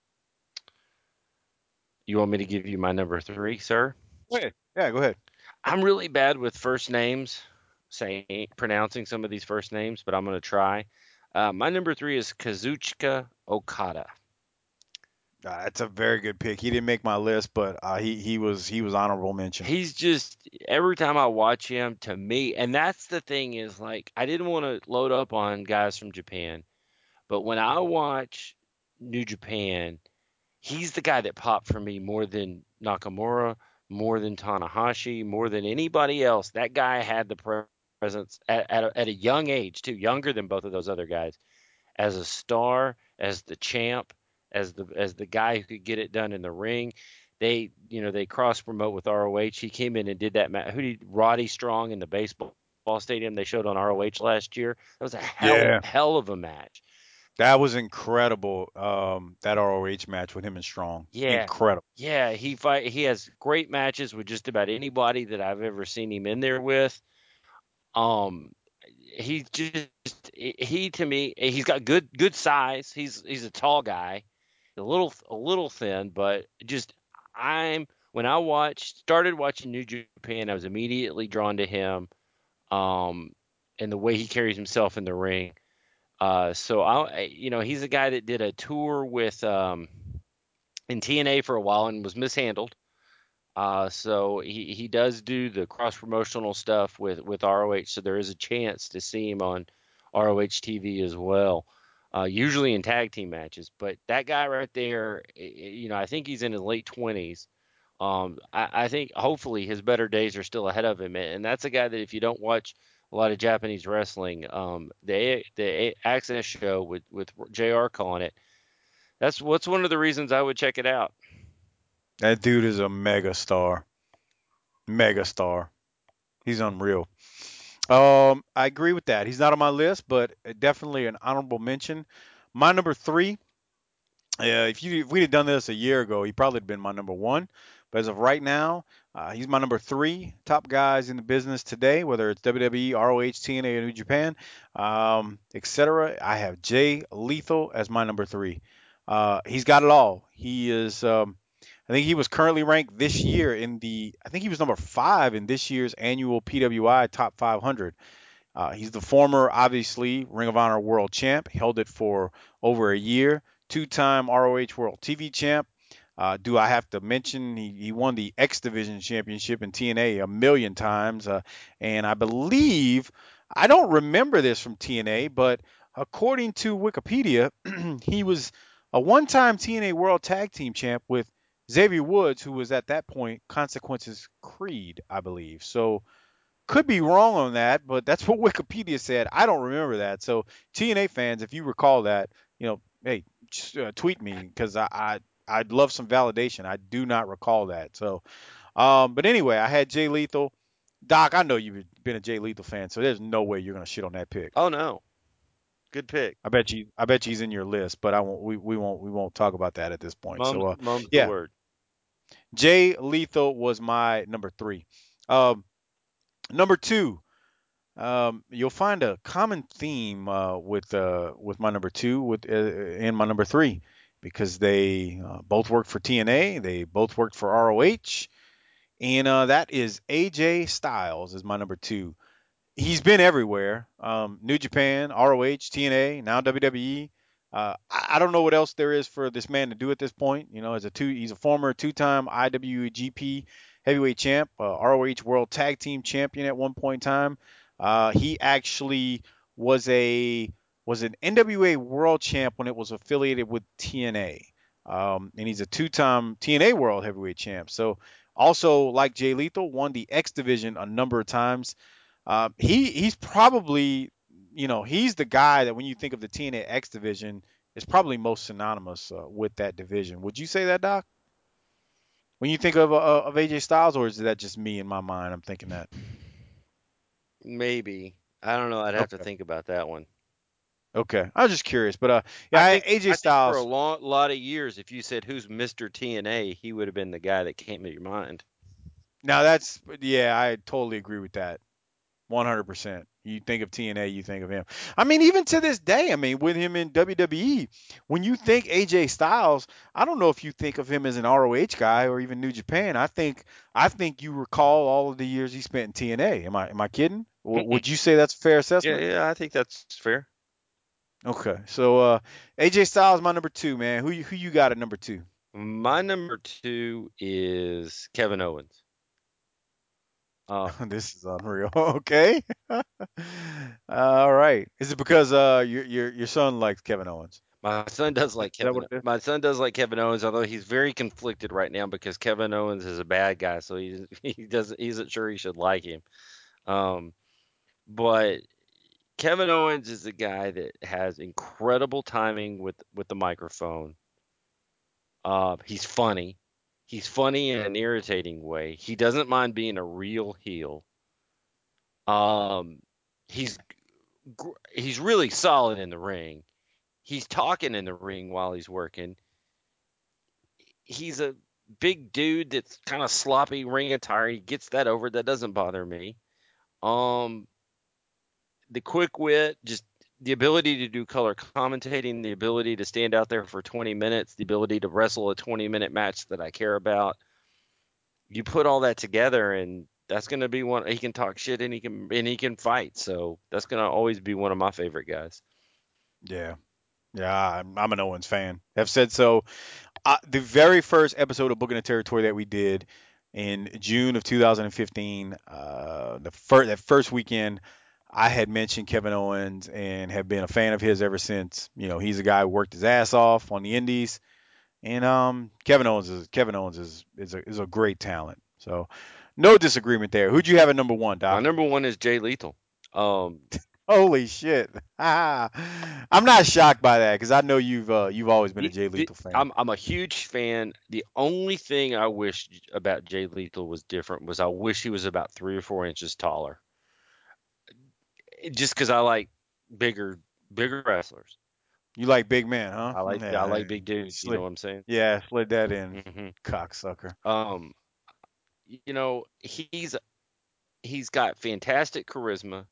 You want me to give you my number three, sir?
Go ahead. Yeah, go ahead.
I'm really bad with first names, pronouncing some of these first names, but I'm going to try. My number three is Kazuchika Okada.
That's a very good pick. He didn't make my list, but he was honorable mention.
He's just every time I watch him, to me, and that's the thing is like I didn't want to load up on guys from Japan, but when I watch New Japan, he's the guy that popped for me more than Nakamura, more than Tanahashi, more than anybody else. That guy had the presence at a young age, too, younger than both of those other guys, as a star, as the champ, as the guy who could get it done in the ring. They cross promote with ROH. He came in and did that match. Who did Roddy Strong in the baseball stadium they showed on ROH last year? That was a
Yeah,
hell of a match.
that was incredible. That ROH match with him and Strong,
Yeah.
incredible.
Yeah, he has great matches with just about anybody that I've ever seen him in there with. Um he just he to me he's got good size. He's a tall guy. A little thin, but just I'm when I started watching New Japan, I was immediately drawn to him um and the way he carries himself in the ring. So he's a guy that did a tour with in TNA for a while and was mishandled. So he does do the cross promotional stuff with ROH. So there is a chance to see him on ROH TV as well. Usually in tag team matches, but that guy right there, I think he's in his late 20s. I think hopefully his better days are still ahead of him, and that's a guy that if you don't watch a lot of Japanese wrestling, the Access show with JR calling it, that's what's one of the reasons I would check it out.
That dude is a mega star. Mega star. He's unreal. I agree with that. He's not on my list, but definitely an honorable mention. My number three. If we'd have done this a year ago, he probably have been my number one. But as of right now, he's my number three top guys in the business today, whether it's WWE, ROH, TNA, or New Japan, etc. I have Jay Lethal as my number three. He's got it all. He is. I think he was currently ranked this year I think he was number five in this year's annual PWI Top 500. He's the former, obviously, Ring of Honor World Champ, held it for over a year, two-time ROH World TV Champ. Do I have to mention he won the X Division Championship in TNA a million times, and I believe I don't remember this from TNA, but according to Wikipedia, he was a one-time TNA World Tag Team Champ with Xavier Woods, who was at that point Consequences Creed, I believe. So could be wrong on that, but that's what Wikipedia said. I don't remember that. So TNA fans, if you recall that, hey, just, tweet me because I'd love some validation. I do not recall that. So, but anyway, I had Jay Lethal. Doc, I know you've been a Jay Lethal fan, so there's no way you're gonna shit on that pick.
Oh no, good pick.
I bet you he's in your list, but I won't. We won't talk about that at this point. So,
Mum's the
yeah,
word.
Jay Lethal was my number three. Um, number two. you'll find a common theme with my number two and my number three because they both worked for TNA. They both worked for ROH, and that is AJ Styles is my number two. He's been everywhere. New Japan, ROH, TNA, now WWE. I don't know what else there is for this man to do at this point. You know, he's a former two-time IWGP Heavyweight Champ, ROH World Tag Team Champion at one point in time. He actually was a was an NWA World Champ when it was affiliated with TNA, and he's a two-time TNA World Heavyweight Champ. So also, like Jay Lethal, won the X Division a number of times. He's probably, he's the guy that when you think of the TNA X division, is probably most synonymous with that division. Would you say that, Doc? When you think of AJ Styles, or is that just me in my mind? I'm thinking that.
Maybe. I don't know. I'd have to
Okay.
think about that one.
Okay. I was just curious, but
I
yeah,
think
AJ
I think for a
Styles.
lot of years, if you said who's Mr. TNA, he would have been the guy that came to your mind.
Now that's yeah, I totally agree with that. 100%. You think of TNA, you think of him. I mean, even to this day, I mean, with him in WWE, when you think AJ Styles, I don't know if you think of him as an ROH guy or even New Japan. I think you recall all of the years he spent in TNA. Am I kidding? Would you say that's a fair
Yeah,
assessment?
yeah, I think that's fair.
Okay. So AJ Styles my number 2, man. Who you got at number 2?
My number two is Kevin Owens. Uh,
This is unreal. Okay. All right. Is it because your son likes Kevin Owens?
my son does like
Is that what
Kevin.
it is?
My son does like Kevin Owens, although he's very conflicted right now because Kevin Owens is a bad guy, so he isn't sure he should like him. Um, but Kevin Owens is a guy that has incredible timing with the microphone. He's funny. He's funny in an irritating way. He doesn't mind being a real heel. Um, he's he's really solid in the ring. He's talking in the ring while he's working. He's a big dude that's kind of sloppy ring attire. He gets that over. That doesn't bother me. Um, the quick wit, just the ability to do color commentating, the ability to stand out there for 20 minutes, the ability to wrestle a 20-minute match that I care about. You put all that together, and that's going to be one. He can talk shit and he can fight. So that's going to always be one of my favorite guys.
Yeah. Yeah, I'm an Owens fan. Have said so. The very first episode of Booking the Territory that we did in June of 2015, that first weekend, I had mentioned Kevin Owens and have been a fan of his ever since. You know, he's a guy who worked his ass off on the Indies, and Kevin Owens is a great talent. So, no disagreement there. Who'd you have at number one,
My
Doc?
number one is Jay Lethal. Um,
Holy shit! I'm not shocked by that because I know you've always been a Jay
the
Lethal fan.
I'm a huge fan. The only thing I wish about Jay Lethal was different was I wish he was about 3 or 4 inches taller. Just because I like bigger wrestlers.
You like big man, huh?
I
Yeah,
like big dudes. You know
slid.
what I'm saying?
Yeah, slid that in,
hmm
cocksucker.
Um, he's got fantastic charisma.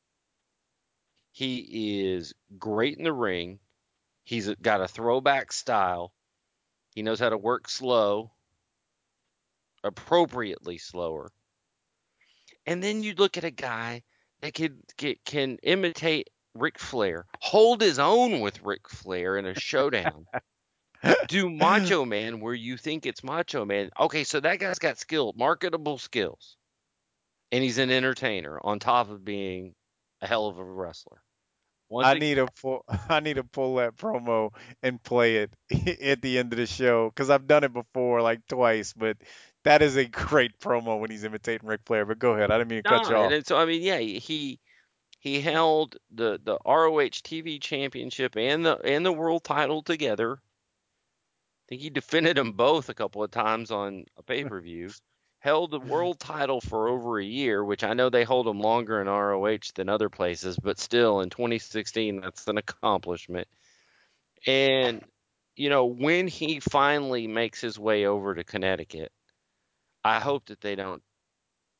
He is great in the ring. He's got a throwback style. He knows how to work slow, appropriately slower. And then you look at a guy that can imitate Ric Flair, hold his own with Ric Flair in a showdown, do Macho Man where you think it's Macho Man. Okay, so that guy's got marketable skills, and he's an entertainer on top of being a hell of a wrestler. One
I
thing,
need to pull. I need to pull that promo and play it at the end of the show because I've done it before, like twice. But that is a great promo when he's imitating Ric Flair. But go ahead. I didn't mean to cut
no,
you
and
off.
so I mean, yeah, he held the ROH TV championship and the world title together. I think he defended them both a couple of times on a pay-per-view. Held the world title for over a year, which I know they hold them longer in ROH than other places, but still in 2016 that's an accomplishment. And when he finally makes his way over to Connecticut, I hope that they don't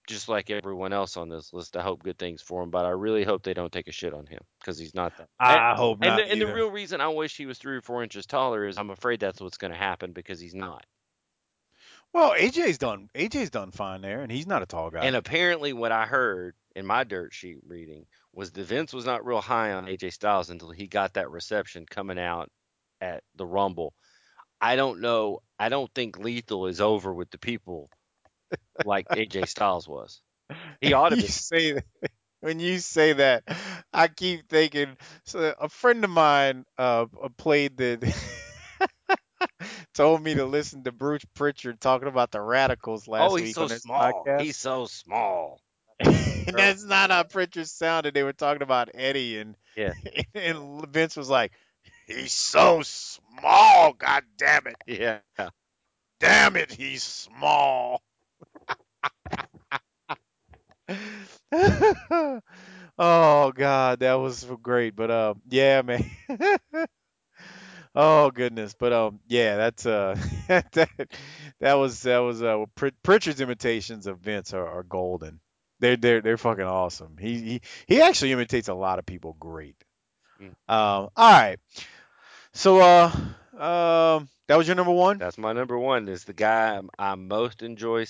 just like everyone else on this list. I hope good things for him, but I really hope they don't take a shit on him because he's not that.
I hope not
And the
either.
real reason I wish he was 3 or 4 inches taller is I'm afraid that's what's going to happen because he's not.
Well, AJ's done fine there, and he's not a tall guy.
And apparently, what I heard in my dirt sheet reading was the Vince was not real high on AJ Styles until he got that reception coming out at the Rumble. I don't know. I don't think Lethal is over with the people like AJ Styles was. He ought to
You
be.
say that. When you say that, I keep thinking. So a friend of mine played the told me to listen to Bruce Pritchard talking about the Radicals
Oh,
last
he's
week
so
on this
small.
podcast.
He's so small.
And that's not how Pritchard sounded. They were talking about Eddie, and
Yeah.
and Vince was like, "He's so small. God damn it!
Yeah.
Damn it, he's small." Oh God, that was great. But yeah, man. Oh goodness, but yeah, that's that Pritchard's imitations of Vince are golden. They're fucking awesome. He actually imitates a lot of people great.
Mm.
All right, so that was your number one.
That's my number one. Is the guy I most enjoy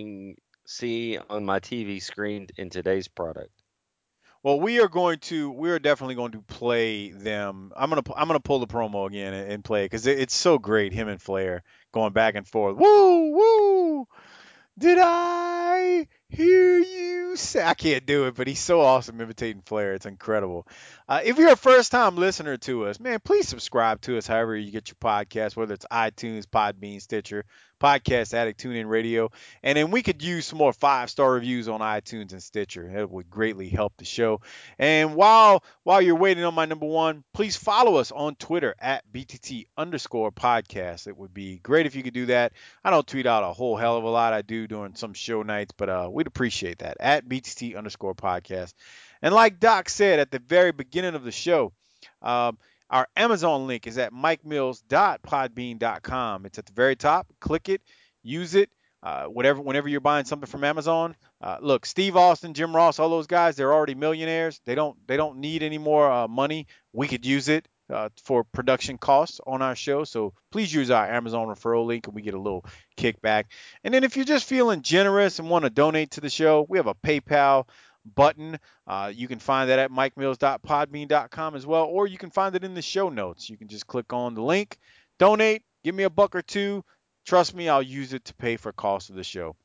see on my TV screen in today's product.
Well, we are definitely going to play them. I'm gonna pull the promo again and play it because it's so great. Him and Flair going back and forth. Woo woo. Did I hear you say? I can't do it, but he's so awesome imitating Flair. It's incredible. If you're a first time listener to us, man, please subscribe to us however you get your podcast, whether it's iTunes, Podbean, Stitcher, Podcast Addict, TuneIn Radio. And then we could use some more 5-star reviews on iTunes and Stitcher. It would greatly help the show. And while you're waiting on my number one, please follow us on Twitter at BTT_podcast. It would be great if you could do that. I don't tweet out a whole hell of a lot. I do during some show nights, but we'd appreciate that at BTT_podcast. And like Doc said at the very beginning of the show, um, our Amazon link is at mikemills.podbean.com. It's at the very top. Click it, use it. Whenever you're buying something from Amazon, look, Steve Austin, Jim Ross, all those guys, they're already millionaires. They don't need any more money. We could use it for production costs on our show. So please use our Amazon referral link and we get a little kickback. And then if you're just feeling generous and want to donate to the show, we have a PayPal button. You can find that at mikemills.podbean.com as well, or you can find it in the show notes. You can just click on the link, donate, give me a buck or two. Trust me, I'll use it to pay for costs of the show.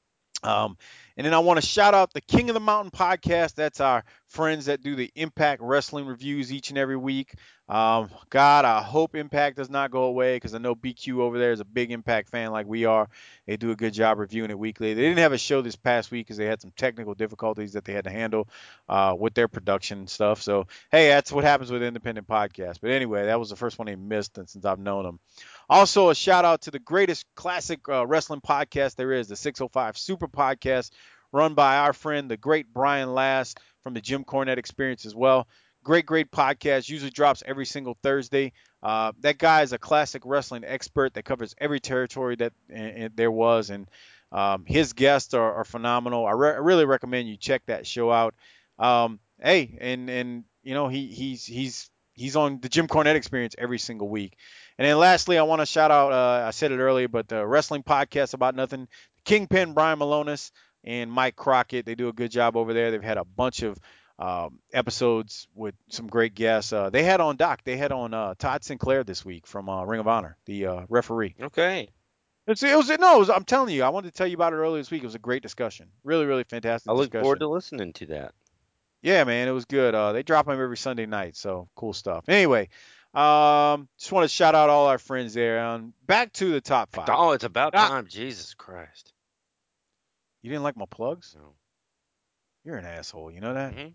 And then I want to shout out the King of the Mountain podcast. That's our friends that do the Impact Wrestling reviews each and every week. God, I hope Impact does not go away because I know BQ over there is a big Impact fan like we are. They do a good job reviewing it weekly. They didn't have a show this past week because they had some technical difficulties that they had to handle with their production and stuff. So, hey, that's what happens with independent podcasts. But anyway, that was the first one they missed since I've known them. Also, a shout out to the greatest classic wrestling podcast there is, the 605 Super Podcast, run by our friend, the great Brian Last from the Jim Cornette Experience as well. Great podcast. Usually drops every single Thursday. That guy is a classic wrestling expert that covers every territory that there was, and his guests are phenomenal. I really recommend you check that show out. Hey, and you know he's on the Jim Cornette Experience every single week. And then lastly, I want to shout out, I said it earlier, but the wrestling podcast About Nothing, Kingpin, Brian Malonis, and Mike Crockett. They do a good job over there. They've had a bunch of episodes with some great guests. They had on Todd Sinclair this week from Ring of Honor, the referee.
Okay.
I'm telling you, I wanted to tell you about it earlier this week. It was a great discussion. Really, really fantastic
I look
discussion.
forward to listening to that.
Yeah, man, it was good. They drop them every Sunday night, so cool stuff. Anyway, just want to shout out all our friends there. Back to the top 5.
Oh, it's about
Ah,
time. Jesus Christ.
you didn't like my plugs?
No.
You're an asshole. You know that?
Mhm.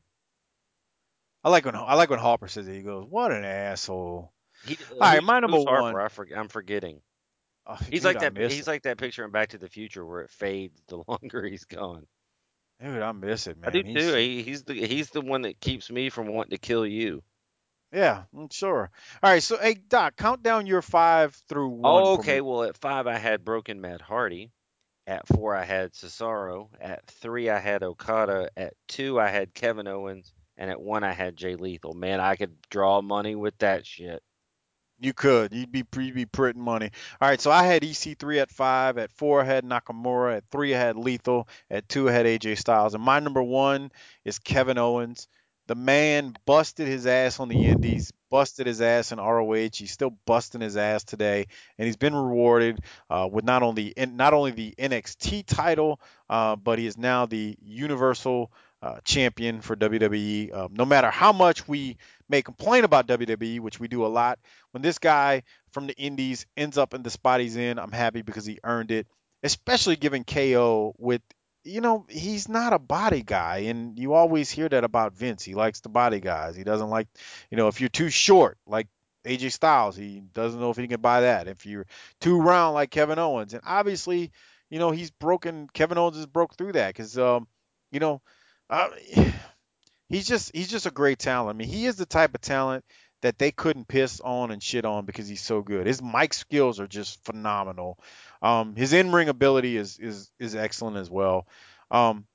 I like when Harper says it. He goes, "What an asshole." All right, my number
Who's Harper?
one.
I'm forgetting.
Oh,
He's
dude,
like
I
that.
miss
He's
it.
like that picture in Back to the Future where it fades the longer he's gone.
Dude, I miss it,
I do
man.
too. He's the one that keeps me from wanting to kill you.
Yeah, sure. All right, so hey, Doc, count down your 5 through 1
Oh,
for
okay.
me.
Well, at 5 I had Broken Matt Hardy. At 4, I had Cesaro. At 3, I had Okada. At 2, I had Kevin Owens. And at 1, I had Jay Lethal. Man, I could draw money with that shit.
You could. You'd be printing money. All right, so I had EC3 at 5. At 4, I had Nakamura. At 3, I had Lethal. At 2, I had AJ Styles. And my number 1 is Kevin Owens. The man busted his ass on the Indies, busted his ass in ROH. He's still busting his ass today, and he's been rewarded with not only the NXT title, but he is now the Universal champion for WWE. No matter how much we may complain about WWE, which we do a lot, when this guy from the Indies ends up in the spot he's in, I'm happy because he earned it, especially given KO with, he's not a body guy. And you always hear that about Vince. He likes the body guys. He doesn't like, if you're too short, like AJ Styles, he doesn't know if he can buy that. If you're too round, like Kevin Owens. And obviously, Kevin Owens has broke through that because, you know, uh, he's just a great talent. I mean, he is the type of talent that they couldn't piss on and shit on because he's so good. His mic skills are just phenomenal. His in-ring ability is excellent as well. Um,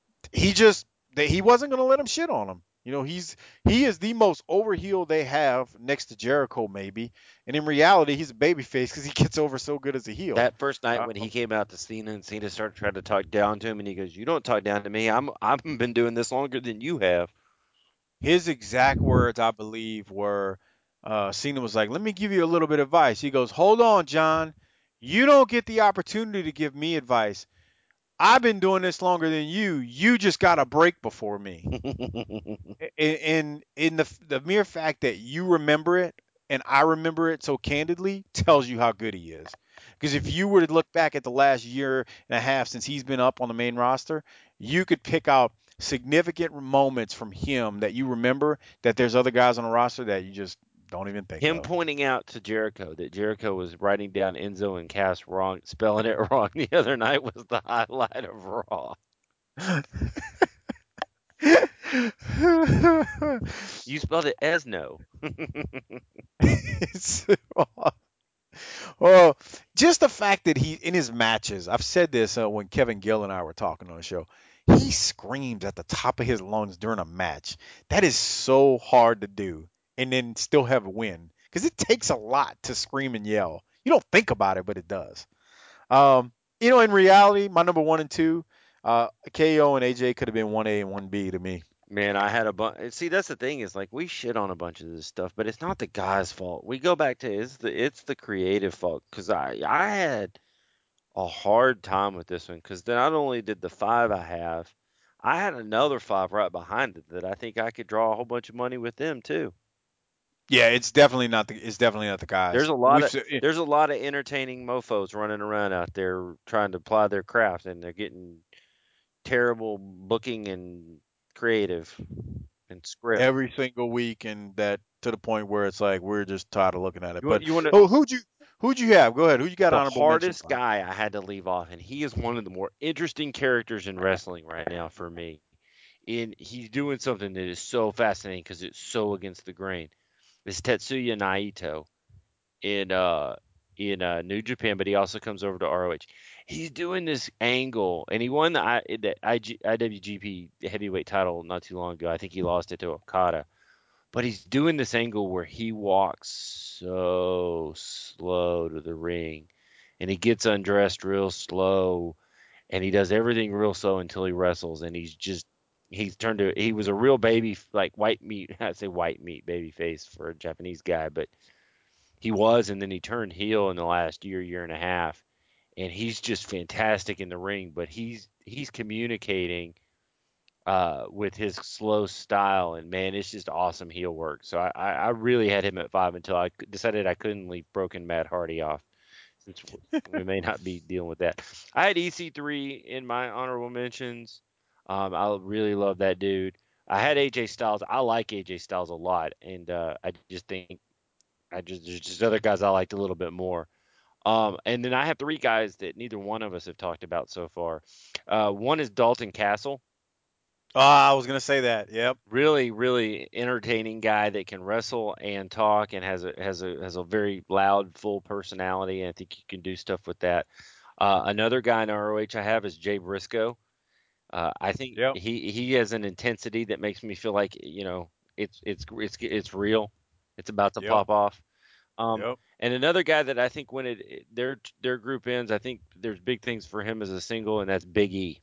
he wasn't gonna let him shit on him. He is the most over heel they have next to Jericho maybe, and in reality he's a babyface because he gets over so good as a heel.
That first night when he came out to Cena and Cena started trying to talk down to him, and he goes, "You don't talk down to me. I've been doing this longer than you have."
His exact words, I believe, were Cena was like, "Let me give you a little bit of advice." He goes, "Hold on, John. You don't get the opportunity to give me advice. I've been doing this longer than you. You just got a break before me." And in the mere fact that you remember it and I remember it so candidly tells you how good he is. Because if you were to look back at the last year and a half since he's been up on the main roster, you could pick out significant moments from him that you remember that there's other guys on the roster that you just don't even think
Him
of.
pointing out to Jericho that Jericho was writing down Enzo and Cass wrong, spelling it wrong the other night was the highlight of Raw. You spelled it Esno.
It's- well, just the fact that he in his matches, I've said this when Kevin Gill and I were talking on the show, he screams at the top of his lungs during a match. That is so hard to do, and then still have a win because it takes a lot to scream and yell. You don't think about it, but it does. In reality, my number 1 and 2, KO and AJ could have been 1A and 1B to me.
Man, I had a bunch. See, that's the thing is like we shit on a bunch of this stuff, but it's not the guy's fault. We go back to it's the creative fault because I had a hard time with this one because not only did the 5 I have, I had another 5 right behind it that I think I could draw a whole bunch of money with them too.
Yeah, it's definitely not the
There's
guys.
a lot of there's a lot of entertaining mofo's running around out there trying to apply their craft, and they're getting terrible booking and creative and script.
every single week, and that to the point where it's like we're just tired of looking at it.
You want
But
you want to
who'd you have? Go ahead. Who you got
the
honorable mentions
hardest
on?
guy I had to leave off, and he is one of the more interesting characters in wrestling right now for me. And he's doing something that is so fascinating because it's so against the grain. It's Tetsuya Naito in New Japan, but he also comes over to ROH. He's doing this angle, and he won the IWGP Heavyweight title not too long ago. I think he lost it to Okada. But he's doing this angle where he walks so slow to the ring, and he gets undressed real slow, and he does everything real slow until he wrestles, and he was a real baby, like white meat. I'd say white meat baby face for a Japanese guy, but he was, and then he turned heel in the last year and a half, and he's just fantastic in the ring. But he's communicating with his slow style, and man, it's just awesome heel work. So I really had him at 5 until I decided I couldn't leave Broken Matt Hardy off, since we may not be dealing with that. I had EC3 in my honorable mentions. I really love that dude. I had AJ Styles. I like AJ Styles a lot, and I just think there's just other guys I liked a little bit more. And then I have 3 guys that neither one of us have talked about so far. One is Dalton Castle.
Oh, I was gonna say that. Yep.
Really, really entertaining guy that can wrestle and talk and has a very loud, full personality. And I think you can do stuff with that. Another guy in ROH I have is Jay Briscoe. I think
Yep.
he has an intensity that makes me feel like it's real. It's about to
Yep.
pop off.
Yep.
And another guy that I think when their group ends, I think there's big things for him as a single, and that's Big E.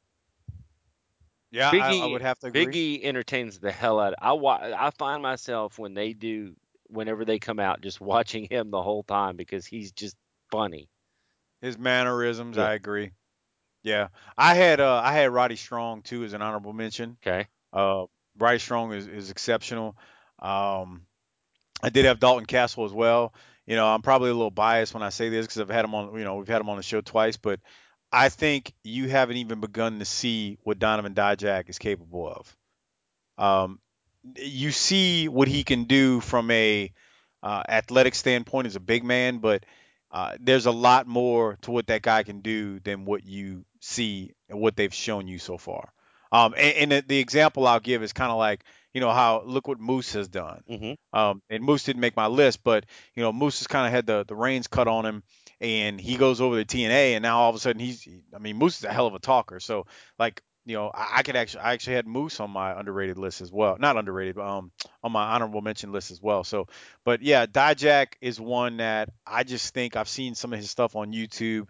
Yeah,
Big
I
E,
would have to
Big
agree.
E entertains the hell out. I find myself whenever they come out, just watching him the whole time because he's just funny.
His mannerisms,
Yeah.
I agree. Yeah, I had Roddy Strong too as an honorable mention.
Okay.
Uh, Roddy Strong is exceptional. Um, I did have Dalton Castle as well. I'm probably a little biased when I say this because I've had him on. We've had him on the show twice, but I think you haven't even begun to see what Donovan Dijak is capable of. Um, you see what he can do from a athletic standpoint as a big man, but there's a lot more to what that guy can do than what you see and what they've shown you so far. And the example I'll give is kind of like how look what Moose has done.
Hmm.
And Moose didn't make my list, but Moose has kind of had the reins cut on him, and he goes over to TNA, and now all of a sudden I mean, Moose is a hell of a talker. So like I actually had Moose on my underrated list as well. Not underrated, but on my honorable mention list as well. So, but yeah, Dijak is one that I just think I've seen some of his stuff on YouTube.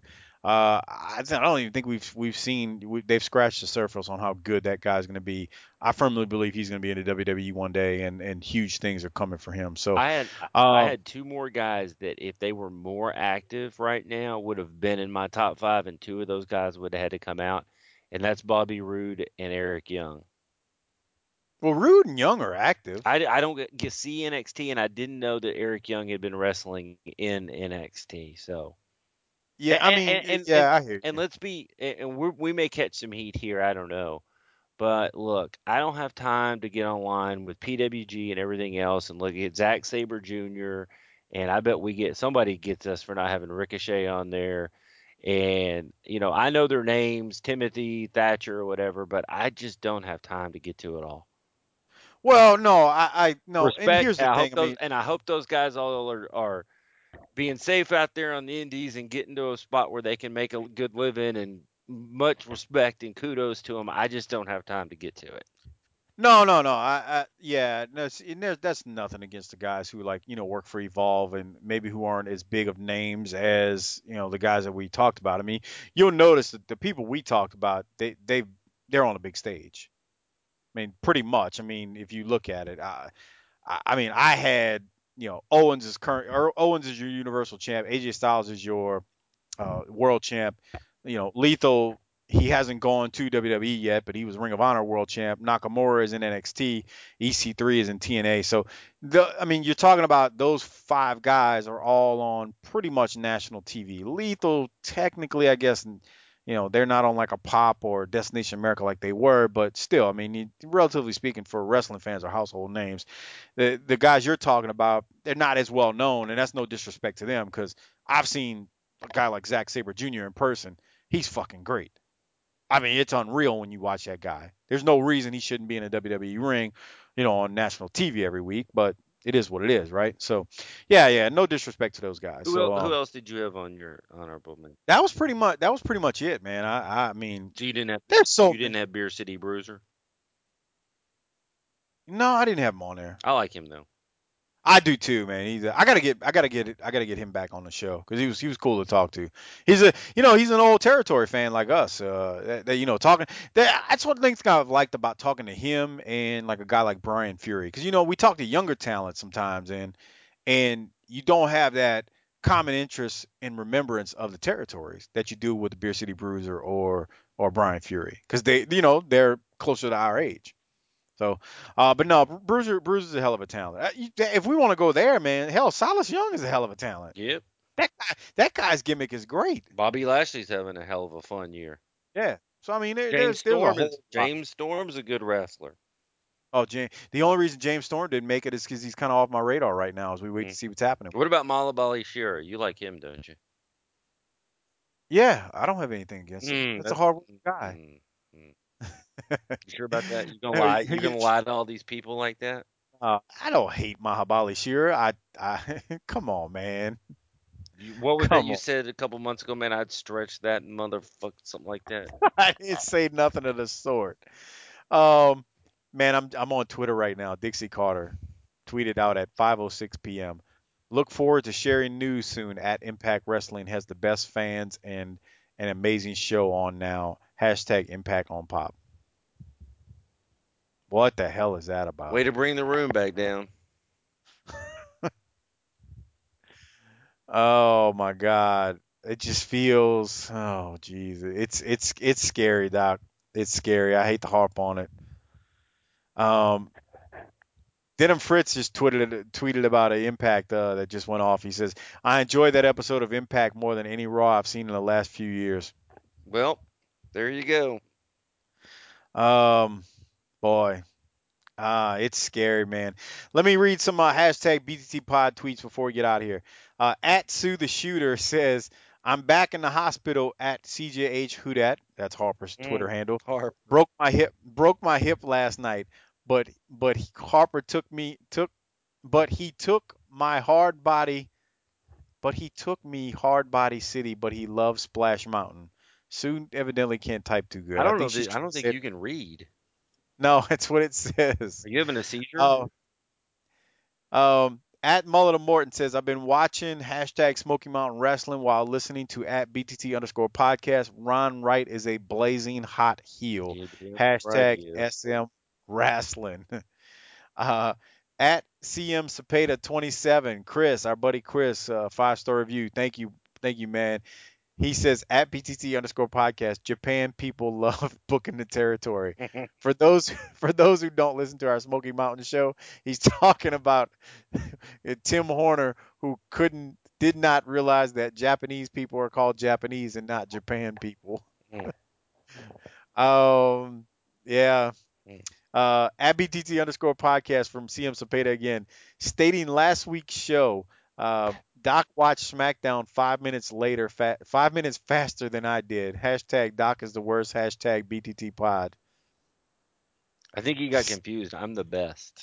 I don't even think they've scratched the surface on how good that guy's going to be. I firmly believe he's going to be in the WWE one day, and huge things are coming for him. So,
I
uh,
had two more guys that if they were more active right now would have been in my top five, and two of those guys would have had to come out, and that's Bobby Roode and Eric Young.
well, Rude and Young are active.
I don't get see NXT, and I didn't know that Eric Young had been wrestling in NXT. So
Yeah,
and
I mean,
and and,
yeah, I hear
and
you.
let's be and we may catch some heat here. I don't know. But look, I don't have time to get online with PWG and everything else and look at Zack Sabre Jr. And I bet somebody gets us for not having Ricochet on there. And I know their names, Timothy Thatcher or whatever, but I just don't have time to get to it all.
Well, no, I no, and
Respect.
here's the thing. I mean,
I hope those guys all are being safe out there on the indies and getting to a spot where they can make a good living, and much respect and kudos to them. I just don't have time to get to it.
no. Yeah, no, and that's nothing against the guys who like work for Evolve and maybe who aren't as big of names as the guys that we talked about. I mean, you'll notice that the people we talked about, they're on a big stage. I mean, pretty much. I mean, if you look at it, I mean, I had Owens is your Universal Champ, AJ Styles is your world champ. Lethal, he hasn't gone to WWE yet, but he was Ring of Honor world champ. Nakamura is in NXT. EC3 is in TNA. So, I mean, you're talking about those five guys are all on pretty much national TV. Lethal, technically, I guess, they're not on like a Pop or Destination America like they were, but still, I mean, relatively speaking, for wrestling fans are household names. The guys you're talking about, they're not as well known, and that's no disrespect to them because I've seen a guy like Zack Sabre Jr. in person. He's fucking great. I mean, it's unreal when you watch that guy. There's no reason he shouldn't be in a WWE ring, on national TV every week, but it is what it is, right? So, yeah, no disrespect to those guys. So,
Who else did you have on your honorable mention?
that was pretty much it, man. I mean,
So you didn't have
there's so
you didn't have Beer City Bruiser?
no, I didn't have him on there.
I like him though.
I do too, man. I gotta get him back on the show because he was cool to talk to. He's an old territory fan like us. Talking. That's one thing I've liked about talking to him and like a guy like Brian Fury because we talk to younger talent sometimes and you don't have that common interest and remembrance of the territories that you do with the Beer City Bruiser or Brian Fury because they're closer to our age. So, but no, Bruiser's a hell of a talent. If we want to go there, man, hell, Silas Young is a hell of a talent.
Yep.
That guy's gimmick is great.
Bobby Lashley's having a hell of a fun year.
Yeah. So I mean,
James
there's a
Storm is
whole lot.
James Storm's a good wrestler.
Oh, the only reason James Storm didn't make it is because he's kind of off my radar right now as we wait to
Mm.
see what's happening.
What about Malabali Shira? You like him, don't you?
Yeah, I don't have anything against him.
Mm,
That's a
that's
hard working guy.
mm, mm. You sure about that? You gonna lie? You gonna lie to all these people like that?
I don't hate Mahabali Shira. I come on, man.
What was that
Come
you
on.
said a couple months ago, man? I'd stretch that motherfucker, something like that.
I didn't say nothing of the sort. Um, man, I'm on Twitter right now. Dixie Carter tweeted out at 5:06 p.m. Look forward to sharing news soon. At Impact Wrestling has the best fans and an amazing show on now. Hashtag Impact on Pop. What the hell is that about?
Way to bring the room back down.
Oh my God. It just feels, oh geez. It's scary, Doc. It's scary. I hate to harp on it. Um, Denim Fritz just tweeted about an Impact that just went off. He says, "I enjoyed that episode of Impact more than any Raw I've seen in the last few years."
Well, there you go.
Um, boy, it's scary, man. Let me read some hashtag BTT Pod tweets before we get out of here. At Sue the Shooter says, "I'm back in the hospital at CJH Houdat." That's Harper's Twitter handle.
Harp.
Broke my hip last night, but Harper he took my hard body, but he took me hard body city, but he loves Splash Mountain. Sue evidently can't type too good.
I
I
don't know.
think she's
I
trying
don't
to
think
say
you can read.
no. That's what it says.
Are you having a seizure?
Oh, at Mullet of Morton says, I've been watching hashtag Smoky Mountain Wrestling while listening to at BTT underscore podcast. Ron Wright is a blazing hot heel.
Yeah, damn right
Hashtag
he is.
SM Wrestling. uh, at CM Cepeda 27, Chris, our buddy Chris, 5-star review. Thank you. Thank you, man. He says at PTT underscore podcast, Japan people love booking the territory. For those who don't listen to our Smoky Mountain show, he's talking about Tim Horner, who did not realize that Japanese people are called Japanese and not Japan people.
Mm,
Yeah.
mm.
At BTT underscore podcast from CM Cepeda again, stating last week's show, Doc watched SmackDown 5 minutes later, 5 minutes faster than I did. Hashtag Doc is the worst. Hashtag BTT pod.
I think he got confused. I'm the best.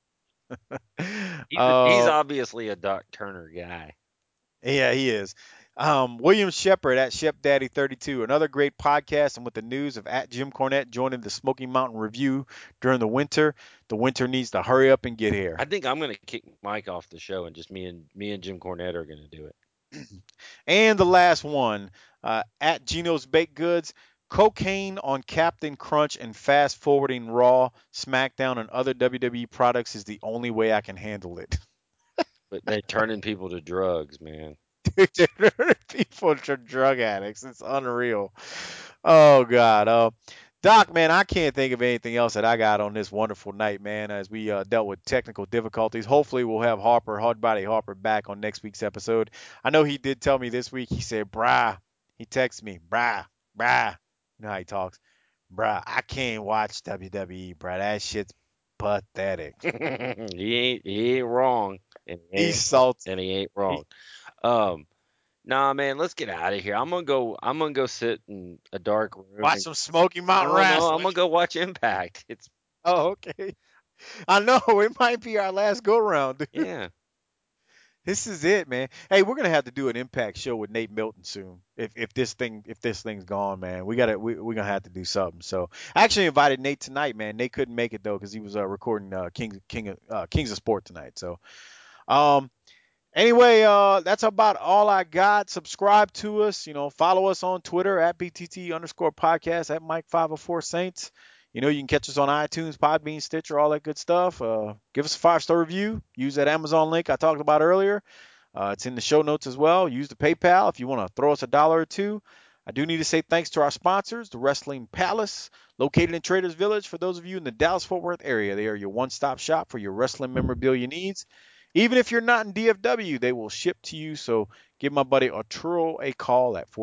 He's
Uh,
obviously a Doc Turner guy.
yeah, he is. William Shepard at ShepDaddy32, another great podcast, and with the news of at Jim Cornette joining the Smoky Mountain Review during the winter needs to hurry up and get here.
I think I'm gonna kick Mike off the show, and just me and Jim Cornette are gonna do it.
And the last one, at Geno's Baked Goods, cocaine on Captain Crunch and fast forwarding Raw, SmackDown, and other WWE products is the only way I can handle it.
But they're turning people to drugs, man.
People are drug addicts. It's unreal. Oh God. Doc, man, I can't think of anything else that I got on this wonderful night, man. As we dealt with technical difficulties, hopefully we'll have Hardbody Harper, back on next week's episode. I know he did tell me this week. He said, "Brah," he texted me, "Brah, brah." You know how he talks, "Brah, I can't watch WWE, brah. That shit's pathetic."
He ain't wrong, and
He's salty.
he ain't wrong.
He,
Um, Nah, man, let's get out of here. I'm gonna go sit in a dark room.
watch some Smoky Mountain
No, I'm
Wrestling.
gonna go watch Impact. It's
Oh, okay. I know it might be our last go round, dude.
yeah.
This is it, man. Hey, we're gonna have to do an Impact show with Nate Milton soon. If this thing's gone, man, we're gonna have to do something. So I actually invited Nate tonight, man. Nate couldn't make it though because he was recording Kings of Sport tonight. So um anyway, that's about all I got. Subscribe to us, follow us on Twitter at BTT underscore podcast, at Mike504 Saints. You can catch us on iTunes, Podbean, Stitcher, all that good stuff. Give us a 5-star review. Use that Amazon link I talked about earlier. It's in the show notes as well. Use the PayPal if you want to throw us $1 or $2. I do need to say thanks to our sponsors, the Wrestling Palace, located in Traders Village. For those of you in the Dallas-Fort Worth area, they are your one-stop shop for your wrestling memorabilia needs. Even if you're not in DFW, they will ship to you. So give my buddy Arturo a call at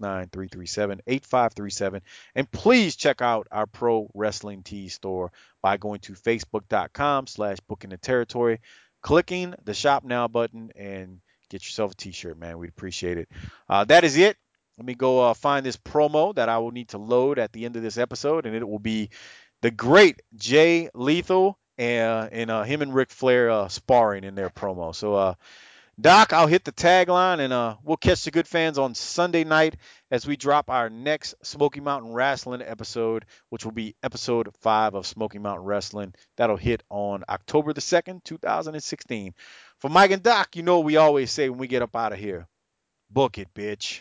469-337-8537. And please check out our Pro Wrestling Tees store by going to facebook.com/booking the territory, clicking the shop now button, and get yourself a t-shirt, man. We'd appreciate it. That is it. Let me go find this promo that I will need to load at the end of this episode, and it will be the great Jay Lethal and him and Ric Flair sparring in their promo. So Doc, I'll hit the tagline, and we'll catch the good fans on Sunday night as we drop our next Smoky Mountain Wrestling episode, which will be episode 5 of Smoky Mountain Wrestling. That'll hit on October the 2nd, 2016. For Mike and Doc, you know what we always say when we get up out of here. Book it, bitch.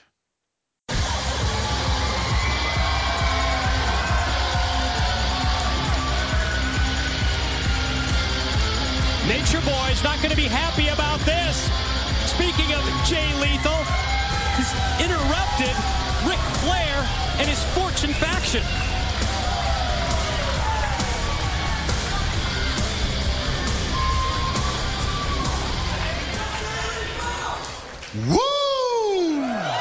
Nature Boy's not going to be happy about this. Speaking of Jay Lethal, he's interrupted Ric Flair and his Fortune faction.
Woo!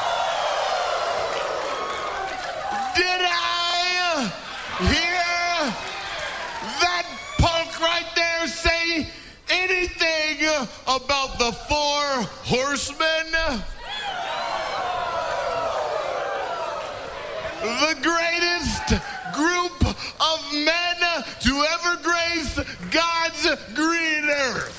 Did I hear that punk right there say anything about the 4 horsemen? The greatest group of men to ever grace God's green earth.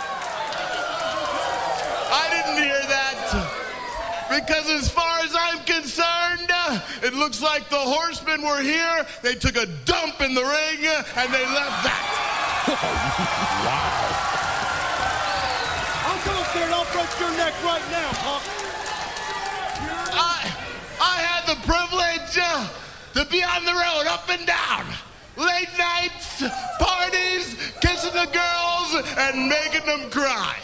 I didn't hear that, because as far as I'm concerned, it looks like the horsemen were here, they took a dump in the ring, and they left that.
Wow. I'll come up there and I'll break your neck right now, punk.
I had the privilege to be on the road, up and down. Late nights, parties, kissing the girls, and making them cry.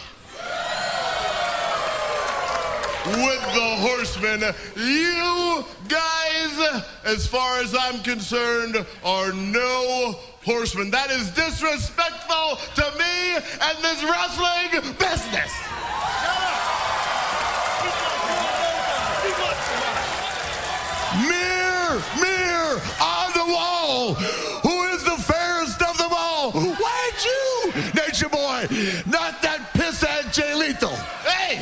With the horsemen, you guys, as far as I'm concerned, are no horsemen. That is disrespectful to me and this wrestling business. Mirror on the wall. Who is the fairest of them all? Why ain't you, Nature Boy? Not that pisshead Jay Lethal. Hey!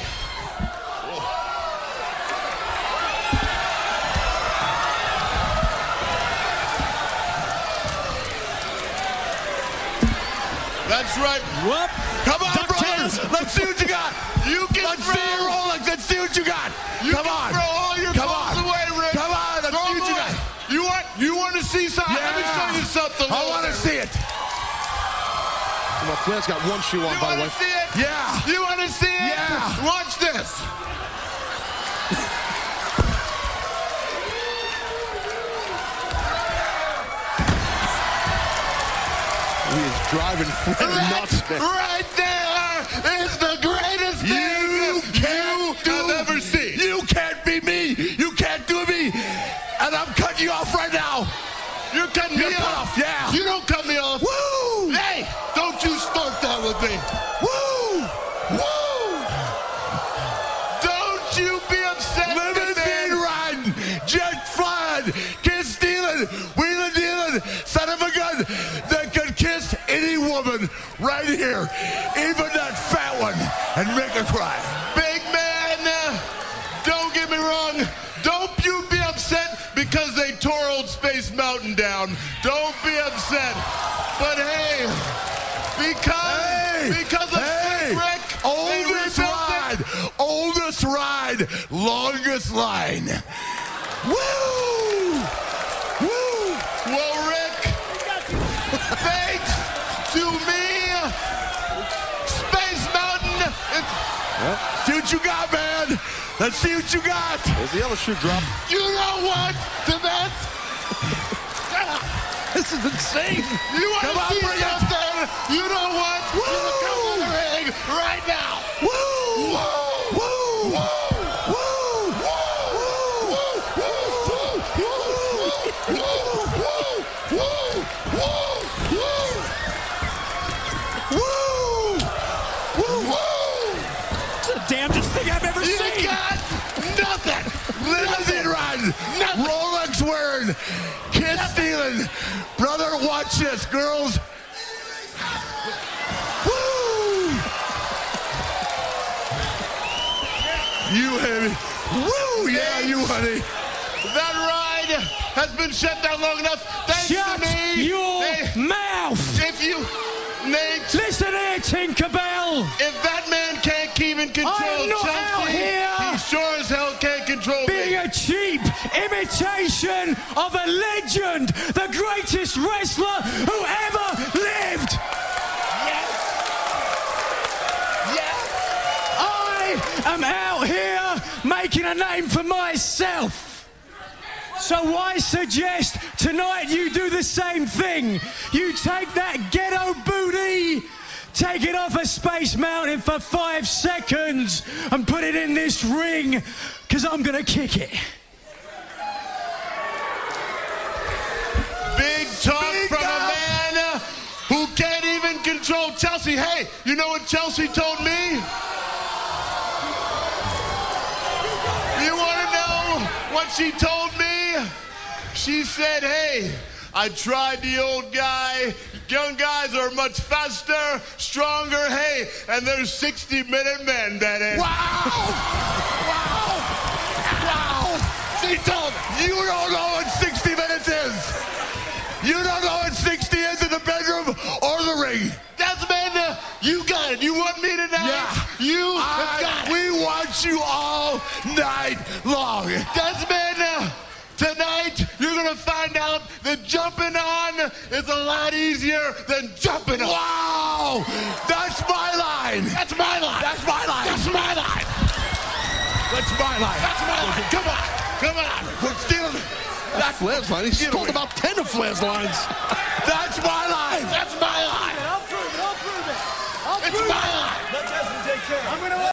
That's right.
Whoop.
Come on,
Duck
brothers.
tail.
Let's see what you got. Let's see your Rolex. Let's see what you got. Come on. Throw all your clothes away, Rick. Come on. Let's see what you got. You want to see something? Yeah. Let me show you something. I want to see it.
Well, Flair's got one shoe on, by the way.
You want to see it?
Yeah.
You want to see it?
Yeah.
Watch this.
He is driving Flair nuts.
Right there is the greatest thing I've ever seen. You can't be me. You can't do me. And I'm cutting you off right now. You're cutting me off. Yeah. You don't cut me off. Woo! Hey, don't you start that with me. Woo! Woo! Don't you be upset. Limousine riding, jet flying, kiss stealing, wheeling dealing, son of a gun that could kiss any woman right here, even that fat one, and make her cry. Big man, don't get me wrong. Don't you be upset because they tore Old Space Mountain down. Don't be upset. But hey, because of Slick Rick, oldest ride, longest line. Woo! Woo! Well, Rick, thanks to me, Space Mountain. See what you got, man. Let's see what you got.
There's the other shoe drop.
You know what?
This is insane.
You want to see something? You know what? Woo! Come to the ring right now. Woo! Woo! Woo! Woo!
It's the damnedest thing I've ever seen.
You got nothing. Limousine riding, Rolex wearing, kiss stealing. Brother, watch this, girls. Woo! You honey. Woo! Yeah, you honey. That ride has been shut down long enough. Thanks
Shut
to me.
your mouth.
If you, Nate,
Listen here, Tinkerbell.
If that man can't even control
I'm not
Chelsea,
out here
he sure as hell can't control
being
me.
a cheap imitation of a legend, the greatest wrestler who ever lived. I am out here making a name for myself. So I suggest tonight you do the same thing. You take that ghetto booty, take it off a Space Mountain for 5 seconds and put it in this ring, because I'm going to kick it.
Big talk from a man who can't even control Chelsea. Hey, you know what Chelsea told me? You want to know what she told me? She said, hey, I tried the old guy. Young guys are much faster, stronger, hey, and there's 60-minute men that is. Wow! She told me, you don't know what 60 minutes is. You don't know what 60 is in the bedroom or the ring. Desmond, you got it. You want me tonight? Yeah. You got it. We want you all night long. Desmond, tonight you're going to find out that jumping on is a lot easier than jumping on. Wow! That's my line. That's my line. That's my line. That's my line. That's my line. That's my line. Come on. Come on. We're stealing. That's Flair's line. He's told about 10 of Flair's lines. That's my line. That's my line. I'll prove it. It's my line. Let Desmond take care. I'm going to